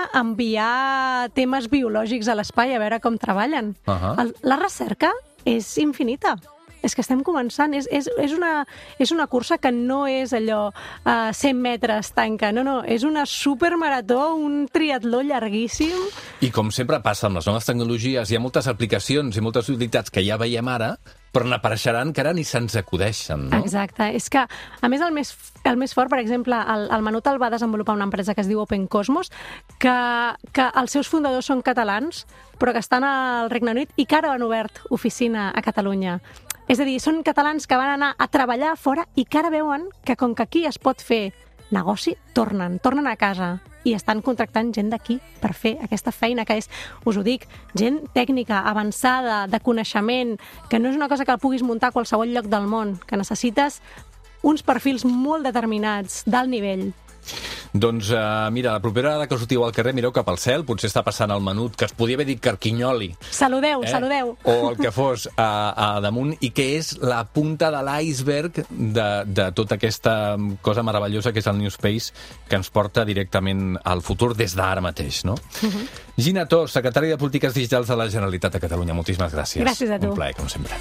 enviar temes biològics a l'espai a veure com treballen. Uh-huh. El, la recerca és infinita. És que estem començant. És, és, és, una, és una cursa que no és allò uh, cent metres tanca. No, no, és una supermarató, un triatló llarguíssim. I com sempre passa amb les noves tecnologies, hi ha moltes aplicacions i moltes utilitats que ja veiem ara, però n'apareixeran que ara ni se'ns acudeixen, no? Exacte. És que, a més, el més, el més fort, per exemple, el, el Menut el va desenvolupar una empresa que es diu Open Cosmos, que, que els seus fundadors són catalans, però que estan al Regne Unit i que ara han obert oficina a Catalunya. És a dir, són catalans que van anar a treballar fora i que ara veuen que com que aquí es pot fer negoci, tornen, tornen a casa i estan contractant gent d'aquí per fer aquesta feina, que és, us ho dic, gent tècnica, avançada, de coneixement, que no és una cosa que el puguis muntar a qualsevol lloc del món, que necessites uns perfils molt determinats, d'alt nivell. Doncs uh, mira, la propera vegada que sortiu al carrer, mireu cap al cel, potser està passant el Menut, que es podia haver dit Carquinyoli. Saludeu, eh? saludeu. O el que fos a, a damunt, i que és la punta de l'iceberg de, de tota aquesta cosa meravellosa que és el New Space, que ens porta directament al futur des d'ara mateix, no? Uh-huh. Gina Tos, secretària de Polítiques Digitals de la Generalitat de Catalunya. Moltíssimes gràcies. Gràcies a tu. Un plaer, com sempre.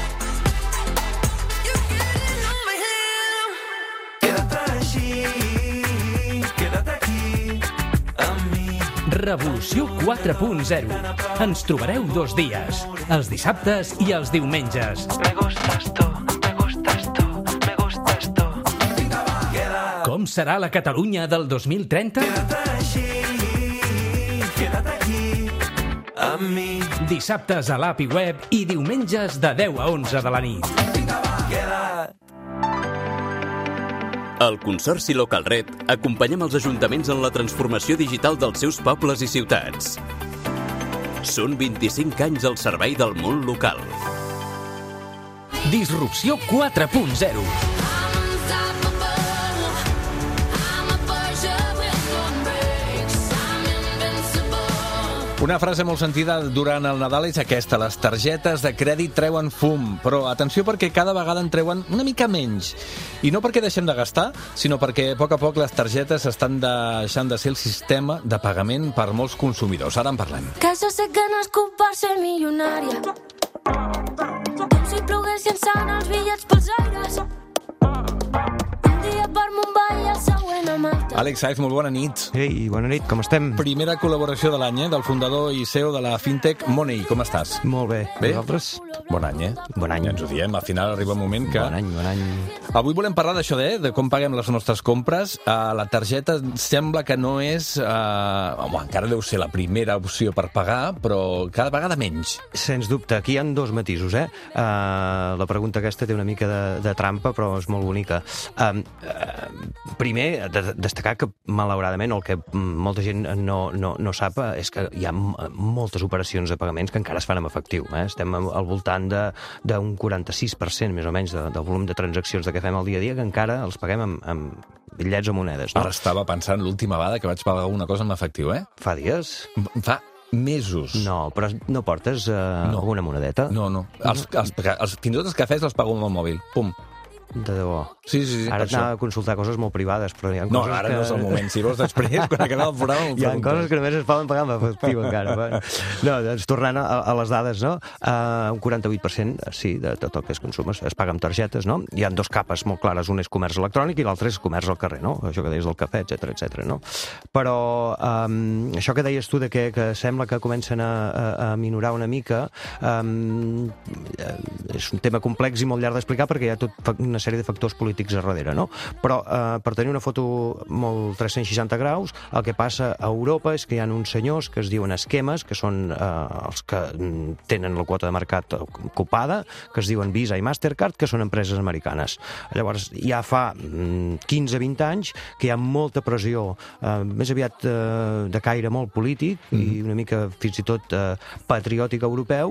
Revolució quatre punt zero. Ens trobareu dos dies, els dissabtes i els diumenges. Me gustas tú, me gustas tú, me gustas tú. Com serà la Catalunya del dos mil trenta? Quédate així, quédate aquí, amb mi. Dissabtes a l'app i web i diumenges de deu a onze de la nit. Queda't. Al Consorci Localred acompanyem els ajuntaments en la transformació digital dels seus pobles i ciutats. Són vint-i-cinc anys al servei del món local. Disrupció quatre punt zero. Una frase molt sentida durant el Nadal és aquesta: les targetes de crèdit treuen fum, però atenció perquè cada vegada en treuen una mica menys. I no perquè deixem de gastar, sinó perquè a poc a poc les targetes estan deixant de ser el sistema de pagament per molts consumidors. Ara en parlem. Que jo sé que no és culpa per ser milionària, com si ploguessin sant els bitllets pels aires. Un dia per Mumbai i el següent a Malta. Àlex Saez, molt bona nit. Ei, bona nit, com estem? Primera col·laboració de l'any, eh? Del fundador i C E O de la fintech Money. Com estàs? Molt bé. Bé? Vosaltres? Bon any, eh? Bon any. Ja ens ho diem, al final arriba un moment que... Bon any, bon any. Avui volem parlar d'això, eh? De com paguem les nostres compres. Uh, la targeta sembla que no és... Uh... Home, encara deu ser la primera opció per pagar, però cada vegada menys. Sens dubte. Aquí hi ha dos matisos, eh? Uh, la pregunta aquesta té una mica de, de trampa, però és molt bonica. Uh, uh, primer, de, destacar que, malauradament, el que molta gent no, no, no sap és que hi ha moltes operacions de pagaments que encara es fan amb efectiu. Eh? Estem al voltant d'un quaranta-sis per cent, més o menys, de, del volum de transaccions de què fem al dia a dia, que encara els paguem amb, amb bitllets o monedes. No? Ara estava pensant l'última vegada que vaig pagar una cosa amb efectiu, eh? Fa dies? Fa mesos. No, però no portes uh, no. alguna monedeta? No, no. Els, els, els, fins i tot els cafès els pago amb el mòbil. Pum. de debò. Sí, sí, sí. Ara et anava a consultar coses molt privades, però hi ha No, coses ara que... no és el moment. Si vols després, quan acabem el programa, hi ha coses que només es poden pagar amb efectiu encara. No, doncs tornant a, a les dades, no? Uh, un quaranta-vuit per cent, sí, de tot el que es consuma es, es paga amb targetes, no? Hi ha dos capes molt clares, un és comerç electrònic i l'altre és comerç al carrer, no? Això que deies del cafè, etcètera, etcètera, no? Però um, això que deies tu de que, que sembla que comencen a, a, a minorar una mica, um, és un tema complex i molt llarg d'explicar perquè hi ha tot una sèrie de factors polítics a darrere, no? Però eh, per tenir una foto molt tres-cents seixanta graus, el que passa a Europa és que hi ha uns senyors que es diuen esquemes, que són eh, els que tenen la quota de mercat ocupada, que es diuen Visa i Mastercard, que són empreses americanes. Llavors, ja fa quinze a vint anys que hi ha molta pressió, eh, més aviat eh, de caire molt polític mm. i una mica fins i tot eh, patriòtic europeu,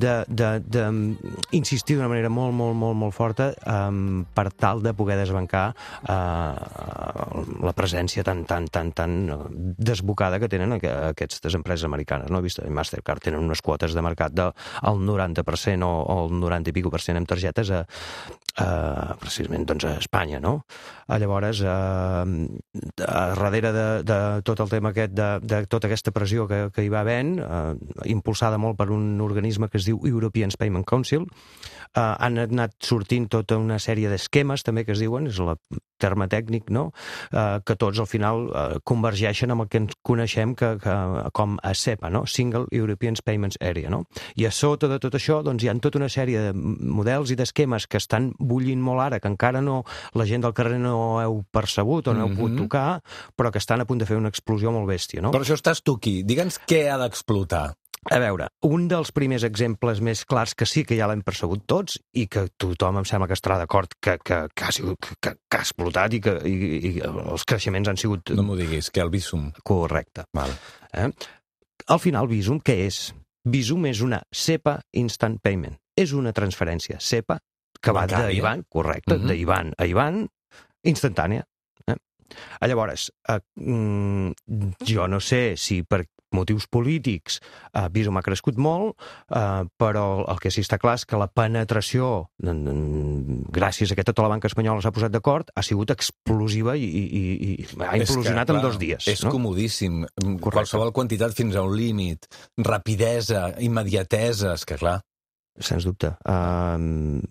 d'insistir d'una manera molt, molt, molt, molt forta eh, per tal de poder desbancar eh, la presència tan, tan, tan, tan desbocada que tenen aquestes empreses americanes. No? Vist, Mastercard tenen unes quotes de mercat del noranta per cent o, o el noranta i pico per cent amb targetes a, a, precisament doncs, a Espanya. No? Llavors, a, a darrere de, de tot el tema aquest, de, de tota aquesta pressió que, que hi va havent, eh, impulsada molt per un organisme que es diu European Payment Council, eh, han anat sortint tota una sèrie d'esquemes, també, que es diuen, és el terme tècnic, no? Eh, que tots al final eh, convergeixen amb el que ens coneixem que, que, com a SEPA, no? Single European Payments Area, no? I a sota de tot això doncs, hi ha tota una sèrie de models i d'esquemes que estan bullint molt ara, que encara no, la gent del carrer no heu percebut o no heu pogut tocar, però que estan a punt de fer una explosió molt bèstia, no? Per això estàs tu aquí. Digue'ns què ha d'explotar. A veure, un dels primers exemples més clars que sí que ja l'hem percebut tots i que tothom em sembla que estarà d'acord que, que, que, ha sigut, que, que ha explotat i que i, i els creixements han sigut... No m'ho diguis, que el Bizum. Correcte. Val. Eh? Al final, Bizum, què és? Bizum és una SEPA Instant Payment. És una transferència SEPA que va d'Ivan, correcte, uh-huh. d'Ivan a Ivan, instantània. Eh? Llavors, eh, jo no sé si per motius polítics, eh, Bizum ha crescut molt, eh, però el que sí està clar és que la penetració, gràcies a que tota la banca espanyola s'ha posat d'acord, ha sigut explosiva i, i, i ha implosionat que, clar, en dos dies. És no? comodíssim. Correcte. Qualsevol quantitat fins a un límit. Rapidesa, immediatesa, és que clar. Sens dubte. Uh,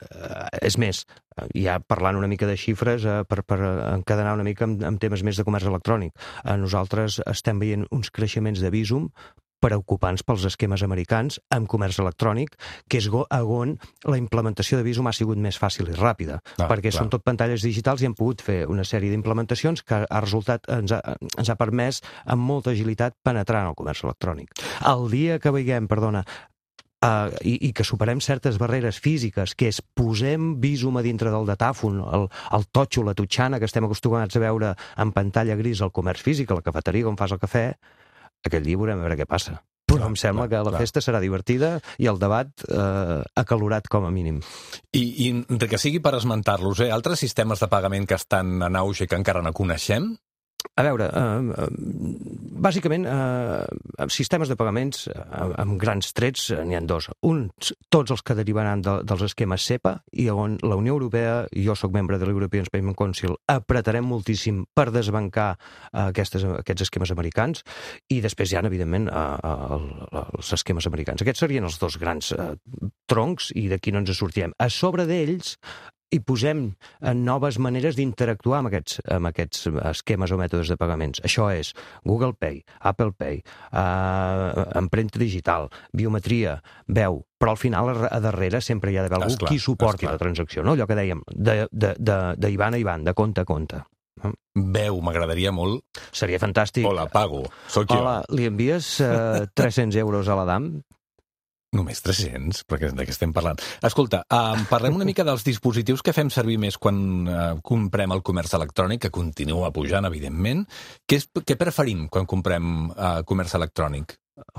és més, ja parlant una mica de xifres, eh, per, per encadenar una mica amb, amb temes més de comerç electrònic. Eh, nosaltres estem veient uns creixements de Bizum preocupants pels esquemes americans amb comerç electrònic, que és on la implementació de Bizum ha sigut més fàcil i ràpida, ah, perquè clar. Són tot pantalles digitals i hem pogut fer una sèrie d'implementacions que ha resultat, ens ha, ens ha permès amb molta agilitat penetrar en el comerç electrònic. El dia que veiem, perdona, Uh, i, i que superem certes barreres físiques, que és posem Bizum a dintre del datàfon, el, el totxo, la tutxana que estem acostumats a veure en pantalla gris al comerç físic, a la cafeteria on fas el cafè, aquell dia veurem a veure què passa. Però clar, em sembla clar, que la clar. festa serà divertida i el debat eh, acalorat com a mínim. I, i que sigui per esmentar-los, eh? Altres sistemes de pagament que estan en auge i que encara no coneixem? A veure, eh, bàsicament, eh, sistemes de pagaments eh, amb grans trets eh, n'hi ha dos. Uns, tots els que derivaran de, dels esquemes SEPA, i on la Unió Europea, i jo sóc membre de l'European Payment Council, apretarem moltíssim per desbancar eh, aquestes, aquests esquemes americans, i després hi ha, evidentment, eh, els esquemes americans. Aquests serien els dos grans eh, troncs, i d'aquí no ens sortirem. A sobre d'ells, i posem noves maneres d'interactuar amb aquests, amb aquests esquemes o mètodes de pagaments. Això és Google Pay, Apple Pay, eh, empremta digital, biometria, veu, però al final a darrere sempre hi ha d'haver algú esclar, qui suporti esclar. la transacció, no? Allò que dèiem, d'Ivan a Ivan, de compte a compte. Veu, m'agradaria molt. Seria fantàstic. Hola, pago, soc jo. Hola, li envies eh, tres-cents euros a l'Adam? Només tres-cents? Perquè de què estem parlant? Escolta, uh, parlem una mica dels dispositius que fem servir més quan uh, comprem el comerç electrònic, que continua pujant, evidentment. Què, és, què preferim quan comprem uh, comerç electrònic?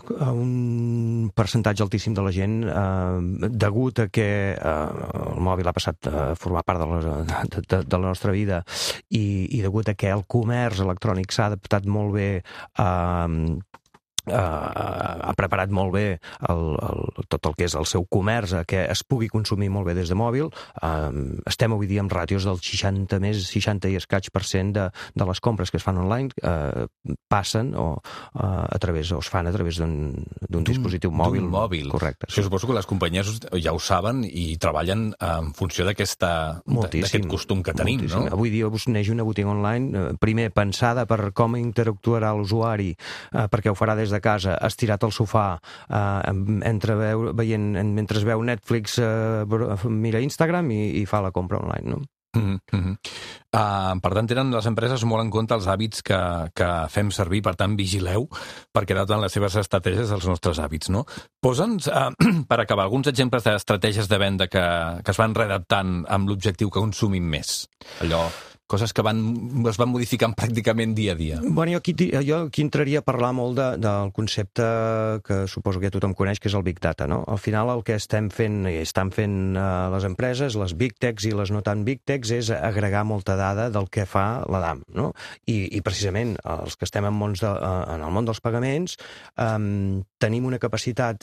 Un percentatge altíssim de la gent, eh, degut a que eh, el mòbil ha passat a formar part de la, de, de, de la nostra vida i, i degut a que el comerç electrònic s'ha adaptat molt bé a... Eh, ha preparat molt bé el, el, tot el que és el seu comerç, que es pugui consumir molt bé des de mòbil. Uh, estem avui dia amb ràtios del seixanta més seixanta i escaig per cent de, de les compres que es fan online uh, passen o, uh, a través, o es fan a través d'un dispositiu mòbil. D'un mòbil. Correcte. Sí. Suposo que les companyies ja ho saben i treballen en funció d'aquest costum que tenim, moltíssim. No? Avui dia us neix una botiga online, primer pensada per com interactuarà l'usuari, uh, perquè ho farà des de casa, estirat al sofà, eh, entre veu, veient, mentre veu Netflix, eh, mira Instagram i, i fa la compra online, no? Mm -hmm. uh, per tant, tenen les empreses molt en compte els hàbits que, que fem servir, per tant, vigileu perquè adapten les seves estratègies als nostres hàbits, no? Posa'ns, uh, per acabar, alguns exemples d'estratègies de venda que, que es van readaptant amb l'objectiu que consumim més. Allò... coses que van, es van modificant pràcticament dia a dia. Bueno, jo aquí, jo aquí entraria a parlar molt de, del concepte que suposo que tothom coneix, que és el Big Data, no? Al final el que estem fent, i estan fent uh, les empreses, les Big Techs i les no tan Big Techs, és agregar molta dada del que fa l'Adam, no? I, i precisament els que estem en, mons de, uh, en el món dels pagaments um, tenim una capacitat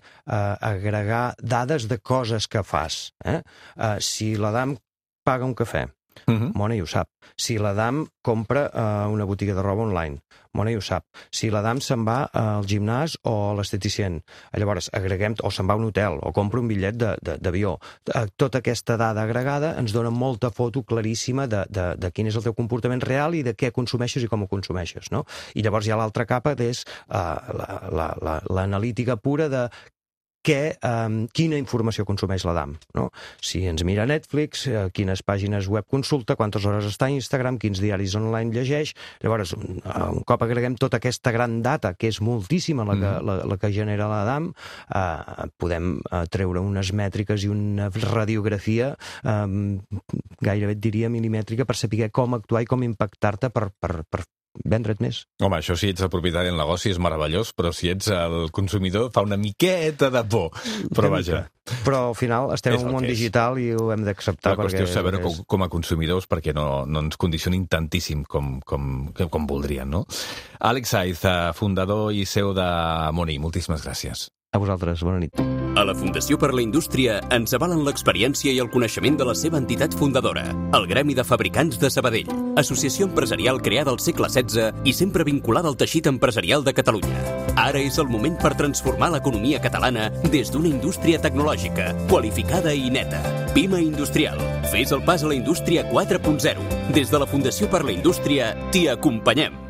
d'agregar uh, dades de coses que fas. Eh? Uh, si l'Adam paga un cafè, Uh-huh. Mona hi ho sap. Si l'Adam compra uh, una botiga de roba online, Mona hi ho sap. Si l'Adam se'n va al gimnàs o a l'esteticient, llavors agreguem, o se'n va a un hotel, o compra un bitllet d'avió. Tota aquesta dada agregada ens dona molta foto claríssima de, de, de quin és el teu comportament real i de què consumeixes i com ho consumeixes, no? I llavors hi ha l'altra capa, que és uh, l'analítica pura de que, um, quina informació consumeix l'Adam, no? Si ens mira Netflix, uh, quines pàgines web consulta, quantes hores està a Instagram, quins diaris online llegeix. Llavors, un, un cop agreguem tota aquesta gran data, que és moltíssima la que, mm. la, la que genera l'Adam, uh, podem uh, treure unes mètriques i una radiografia um, gairebé et diria milimètrica per saber com actuar i com impactar-te per, per, per vendre't més. Home, això si ets el propietari del negoci és meravellós, però si ets el consumidor fa una miqueta de por. Però vaja. Però al final estem en un món digital i ho hem d'acceptar. La qüestió és saber com, com a consumidors perquè no, no ens condicionin tantíssim com, com, com voldrien, no? Àlex Saiz, fundador i C E O de Money, moltíssimes gràcies. A vosaltres, bona nit. A la Fundació per la Indústria ens avalen l'experiència i el coneixement de la seva entitat fundadora, el Gremi de Fabricants de Sabadell, associació empresarial creada al segle setze i sempre vinculada al teixit empresarial de Catalunya. Ara és el moment per transformar l'economia catalana des d'una indústria tecnològica, qualificada i neta. Pima Industrial. Fes el pas a la indústria quatre punt zero. Des de la Fundació per la Indústria t'hi acompanyem.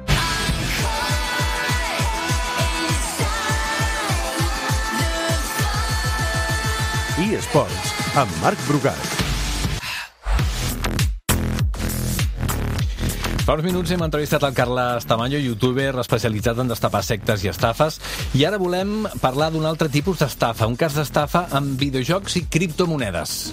eSports, amb Marc Brugat. Fa uns minuts hem entrevistat el Carles Tamayo, youtuber especialitzat en destapar sectes i estafes, i ara volem parlar d'un altre tipus d'estafa, un cas d'estafa amb videojocs i criptomonedes.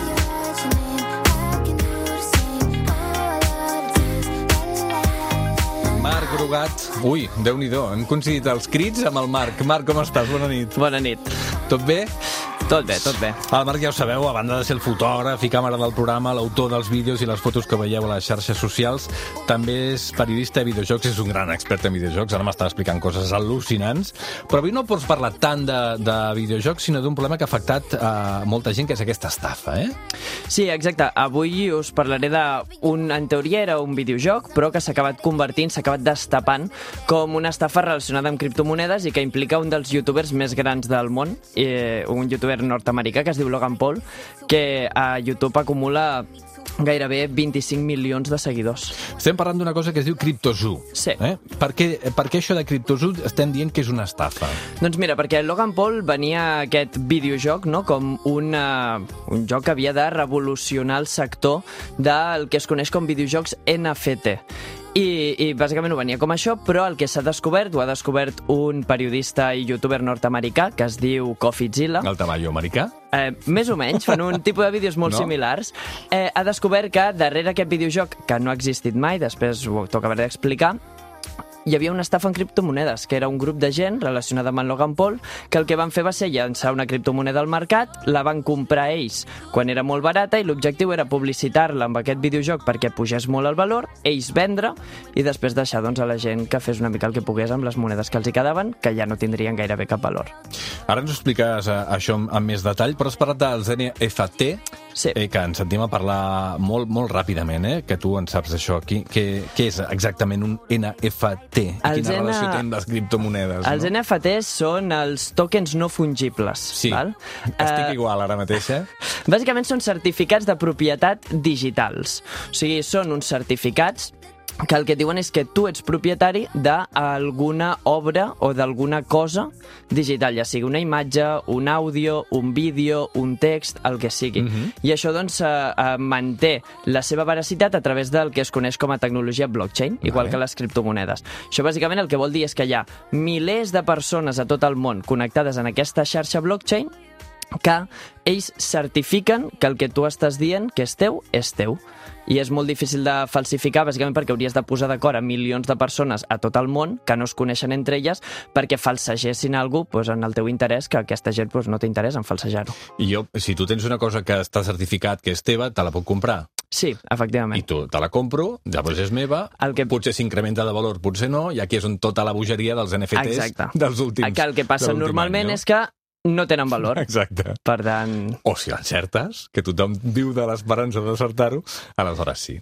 Marc Brugat. Ui, Déu-n'hi-do, hem coincidit els crits amb el Marc. Marc, com estàs? Bona nit. Bona nit. Tot bé? Tot bé, tot bé. El Marc, ja ho sabeu, a banda de ser el fotògraf i càmera del programa, l'autor dels vídeos i les fotos que veieu a les xarxes socials, també és periodista de videojocs, és un gran expert en videojocs, ara m'està explicant coses al·lucinants, però avui no pots parlar tant de, de videojocs, sinó d'un problema que ha afectat a molta gent, que és aquesta estafa, eh? Sí, exacte. Avui us parlaré d'un, en teoria era un videojoc, però que s'ha acabat convertint, s'ha acabat destapant com una estafa relacionada amb criptomonedes i que implica un dels youtubers més grans del món, eh, un youtuber nord-americà que es diu Logan Paul, que a YouTube acumula gairebé vint-i-cinc milions de seguidors. Estem parlant d'una cosa que es diu CryptoZoo. Sí. Eh? Per, què, per què això de CryptoZoo estem dient que és una estafa? Doncs mira, perquè Logan Paul venia a aquest videojoc, no?, com una, un joc que havia de revolucionar el sector del que es coneix com videojocs N F T. I, i bàsicament ho venia com això, però el que s'ha descobert, ho ha descobert un periodista i youtuber nord-americà que es diu Coffeezilla. El Tamayo americà? Eh, més o menys, fan un tipus de vídeos molt no? similars. Eh, ha descobert que darrere aquest videojoc, que no ha existit mai, després ho toca haver d'explicar, hi havia una estafa en criptomonedes, que era un grup de gent relacionada amb en Logan Paul, que el que van fer va ser llançar una criptomoneda al mercat, la van comprar ells quan era molt barata i l'objectiu era publicitar-la amb aquest videojoc perquè pugés molt el valor, ells vendre i després deixar doncs, a la gent que fes una mica el que pogués amb les monedes que els hi quedaven, que ja no tindrien gairebé cap valor. Ara ens ho expliques eh, això amb, amb més detall, però has parlat dels N F T, sí. eh, que ens sentim a parlar molt, molt ràpidament, eh, que tu en saps això. Qui, què, què és exactament un N F T? I Els quina N- relació té amb les criptomonedes? Els no? N F Ts són els tokens no fungibles. Sí, val? estic Eh, igual ara mateix, eh? Bàsicament són certificats de propietat digitals. O sigui, són uns certificats que el que diuen és que tu ets propietari d'alguna obra o d'alguna cosa digital, ja sigui una imatge, un àudio, un vídeo, un text, el que sigui. Mhm. I això doncs eh, eh, manté la seva veracitat a través del que es coneix com a tecnologia blockchain, igual Vale. que les criptomonedes. Això bàsicament el que vol dir és que hi ha milers de persones a tot el món connectades en aquesta xarxa blockchain que ells certifiquen que el que tu estàs dient que és teu, és teu. I és molt difícil de falsificar, bàsicament perquè hauries de posar d'acord a milions de persones a tot el món que no es coneixen entre elles perquè falsegessin alguna cosa doncs, en el teu interès, que aquesta gent doncs, no té interès en falsejar-ho. I jo, si tu tens una cosa que està certificat que és teva, te la puc comprar. Sí, efectivament. I tu te la compro, llavors és meva, el que... potser s'incrementa de valor, potser no, i aquí és on tota la bogeria dels N F Ts Exacte. dels últims... Que el que passa de l'últim normalment any, no? és que no tenen valor. Exacte. Per tant... O si l'encertes, que tothom viu de l'esperança d'acertar-ho, aleshores sí.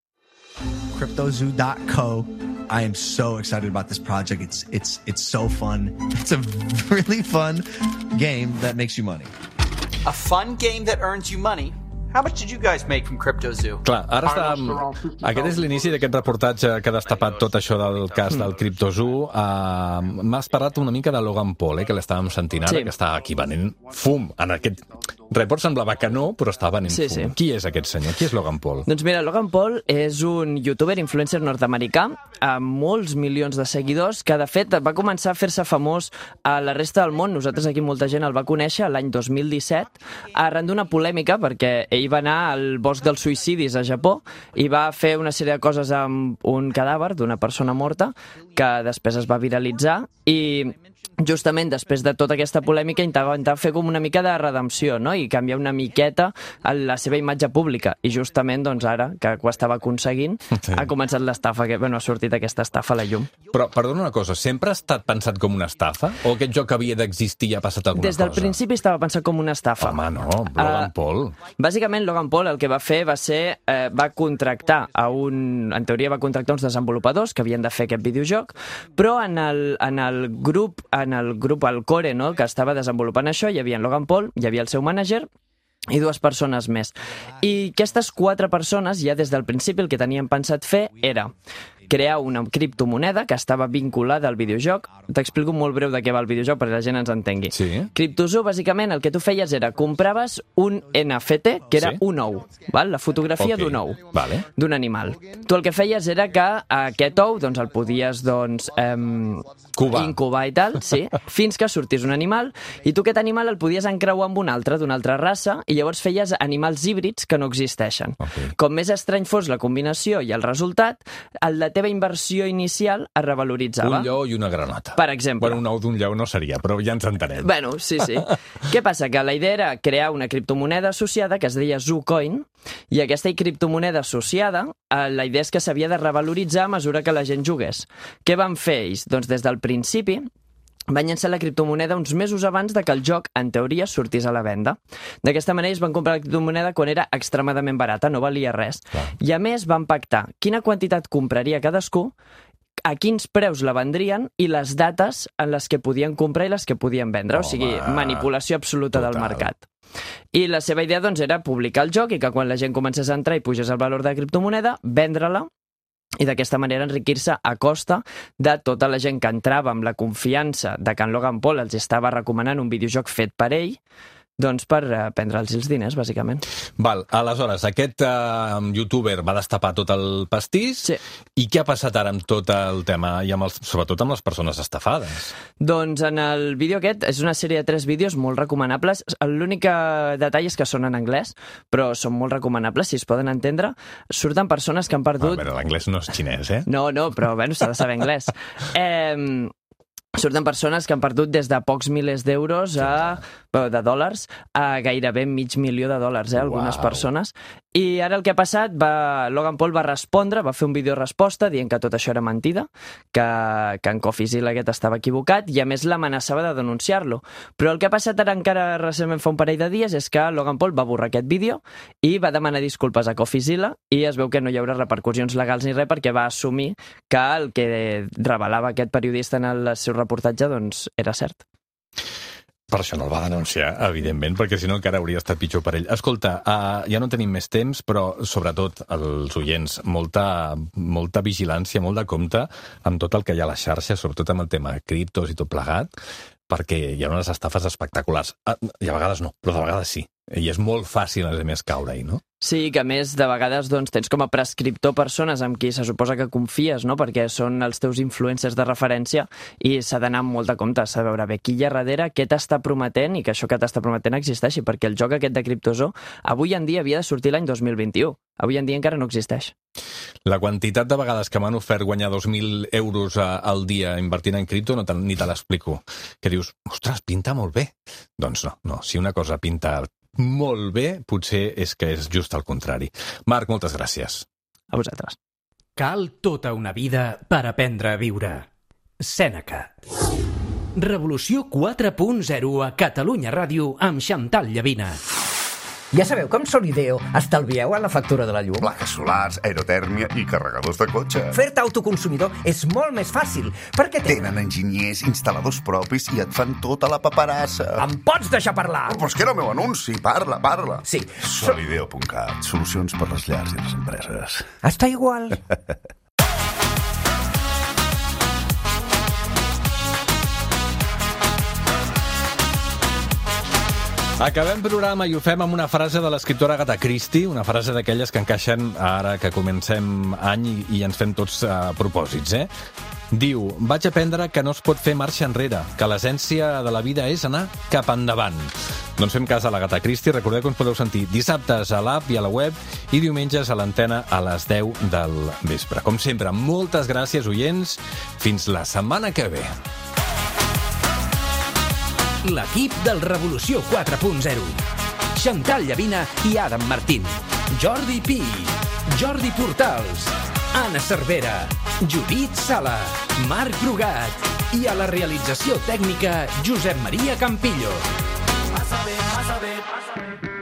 Cryptozoo dot co. I am so excited about this project. It's it's it's so fun. It's a really fun game that makes you money. A fun game that earns you money. How much did you guys make from CryptoZoo? Clar, ara està... Aquest és l'inici d'aquest reportatge que ha destapat tot això del cas del CryptoZoo. Uh, M'has parlat una mica de Logan Paul, eh, que l'estàvem sentint ara, Sí. que està aquí venent fum. En aquest report semblava que no, però està venent Sí, fum. sí. Qui és aquest senyor? Qui és Logan Paul? Doncs mira, Logan Paul és un youtuber influencer nord-americà amb molts milions de seguidors que, de fet, va començar a fer-se famós a la resta del món. Nosaltres aquí molta gent el va conèixer l'any dos mil disset arran d'una polèmica perquè ell va anar al bosc dels suïcidis a Japó i va fer una sèrie de coses amb un cadàver d'una persona morta que després es va viralitzar i justament després de tota aquesta polèmica intentava fer com una mica de redempció, no? I canviar una miqueta la seva imatge pública. I justament, doncs, ara, que ho estava aconseguint, Sí. ha començat l'estafa, que, bueno, ha sortit aquesta estafa a la llum. Però, perdona una cosa, sempre ha estat pensat com una estafa? O aquest joc havia d'existir i ha passat alguna Des del cosa? principi estava pensat com una estafa. Home, no, Logan Uh, Paul. Bàsicament, Logan Paul el que va fer va ser, eh, va contractar a un... En teoria va contractar uns desenvolupadors que havien de fer aquest videojoc, però en el, en el grup, en el grup, el core, no?, que estava desenvolupant això, hi havia en Logan Paul, hi havia el seu mànager i dues persones més. I aquestes quatre persones, ja des del principi, el que tenien pensat fer era crear una criptomoneda que estava vinculada al videojoc. T'explico molt breu de què va el videojoc perquè la gent ens entengui. Sí. CryptoZoo, bàsicament, el que tu feies era compraves un N F T, que era Sí. un ou, val? La fotografia Ok. d'un ou, Vale. d'un animal. Tu el que feies era que aquest ou doncs, el podies doncs, em, Cubar. incubar i tal, sí, fins que sortís un animal, i tu aquest animal el podies encreuar amb un altre, d'una altra raça, i llavors feies animals híbrids que no existeixen. Okay. Com més estrany fos la combinació i el resultat, el la teva inversió inicial es revaloritzava. Un lleó i una granota. Per exemple. Bueno, un ou d'un lleó no seria, però ja ens entenem. Bueno, sí, sí. Què passa? Que la idea era crear una criptomoneda associada que es deia ZooCoin, i aquesta criptomoneda associada, eh, la idea és que s'havia de revaloritzar a mesura que la gent jugués. Què van fer ells? Doncs des del principi van llançar la criptomoneda uns mesos abans de que el joc, en teoria, sortís a la venda. D'aquesta manera ells van comprar la criptomoneda quan era extremadament barata, no valia res. Clar. I a més van pactar quina quantitat compraria cadascú, a quins preus la vendrien i les dates en les que podien comprar i les que podien vendre. Home, o sigui, manipulació absoluta total. del mercat. I la seva idea doncs, era publicar el joc i que quan la gent comencés a entrar i pugés el valor de la criptomoneda, vendre-la i d'aquesta manera enriquir-se a costa de tota la gent que entrava amb la confiança de que en Logan Paul els estava recomanant un videojoc fet per ell, Doncs per uh, prendre'ls els diners, bàsicament. Val, aleshores, aquest uh, youtuber va destapar tot el pastís, sí. I què ha passat ara amb tot el tema, i amb els, sobretot amb les persones estafades? Doncs en el vídeo aquest, és una sèrie de tres vídeos molt recomanables. L'únic detall és que són en anglès, però són molt recomanables, si es poden entendre. Surten persones que han perdut... A veure, l'anglès no és xinès, eh? No, no, però bueno, s'ha de saber anglès. Eh... Surten persones que han perdut des de pocs milers d'euros a, de dòlars a gairebé mig milió de dòlars, eh, algunes Uau. persones. I ara el que ha passat, va, Logan Paul va respondre, va fer un vídeo resposta dient que tot això era mentida, que, que en CoffeeZilla aquest estava equivocat i a més l'amenaçava de denunciar-lo. Però el que ha passat ara encara recentment fa un parell de dies és que Logan Paul va borrar aquest vídeo i va demanar disculpes a CoffeeZilla i es veu que no hi haurà repercussions legals ni res perquè va assumir que el que revelava aquest periodista en el seu reportatge doncs era cert. Per això no el va denunciar, evidentment, perquè si no encara hauria estat pitjor per ell. Escolta, uh, ja no tenim més temps, però sobretot els oients, molta, molta vigilància, molt de compte amb tot el que hi ha a la xarxa, sobretot amb el tema de criptos i tot plegat, perquè hi ha unes estafes espectaculars. Uh, I a vegades no, però de vegades sí. I és molt fàcil, a més, caure-hi, no? Sí, que a més, de vegades, doncs, tens com a prescriptor persones amb qui se suposa que confies, no?, perquè són els teus influencers de referència i s'ha d'anar amb molt de compte, s'ha de veure bé qui hi ha darrere, què t'està prometent i que això que t'està prometent existeixi, perquè el joc aquest de CryptoZoo avui en dia havia de sortir l'any dos mil vint-i-u. Avui en dia encara no existeix. La quantitat de vegades que m'han ofert guanyar dos mil euros al dia invertint en cripto no te, ni te l'explico. Que dius, ostres, pinta molt bé. Doncs no, no. Si una cosa pinta molt bé, potser és que és just al contrari. Marc, moltes gràcies. A vosaltres. Cal tota una vida per aprendre a viure. Sèneca. Revolució quatre punt zero a Catalunya Ràdio amb Xantal Llavina. Ja sabeu com Solideo estalvieu a la factura de la llum? Plaques solars, aerotèrmia i carregadors de cotxe. Fer-te autoconsumidor és molt més fàcil, perquè tenen enginyers, instal·ladors propis i et fan tota la paperassa. Em pots deixar parlar? Però és que era el meu anunci, parla, parla. Sí. Solideo punt cat, solucions per les llars i les empreses. Està igual. Acabem programa i ho fem amb una frase de l'escriptora Agatha Christie, una frase d'aquelles que encaixen ara que comencem any i, i ens fem tots uh, propòsits, eh? Diu, vaig aprendre que no es pot fer marxa enrere, que l'essència de la vida és anar cap endavant. Doncs fem cas a l'Agatha Christie, recordeu que ens podeu sentir dissabtes a l'app i a la web i diumenges a l'antena a les deu del vespre. Com sempre, moltes gràcies, oients. Fins la setmana que ve. L'equip del Revolució quatre punt zero. Xantal Llavina i Adam Martín. Jordi Pi. Jordi Portals. Anna Cervera. Judit Sala. Marc Brugat. I a la realització tècnica, Josep Maria Campillo. Passa bé, passa bé, passa bé.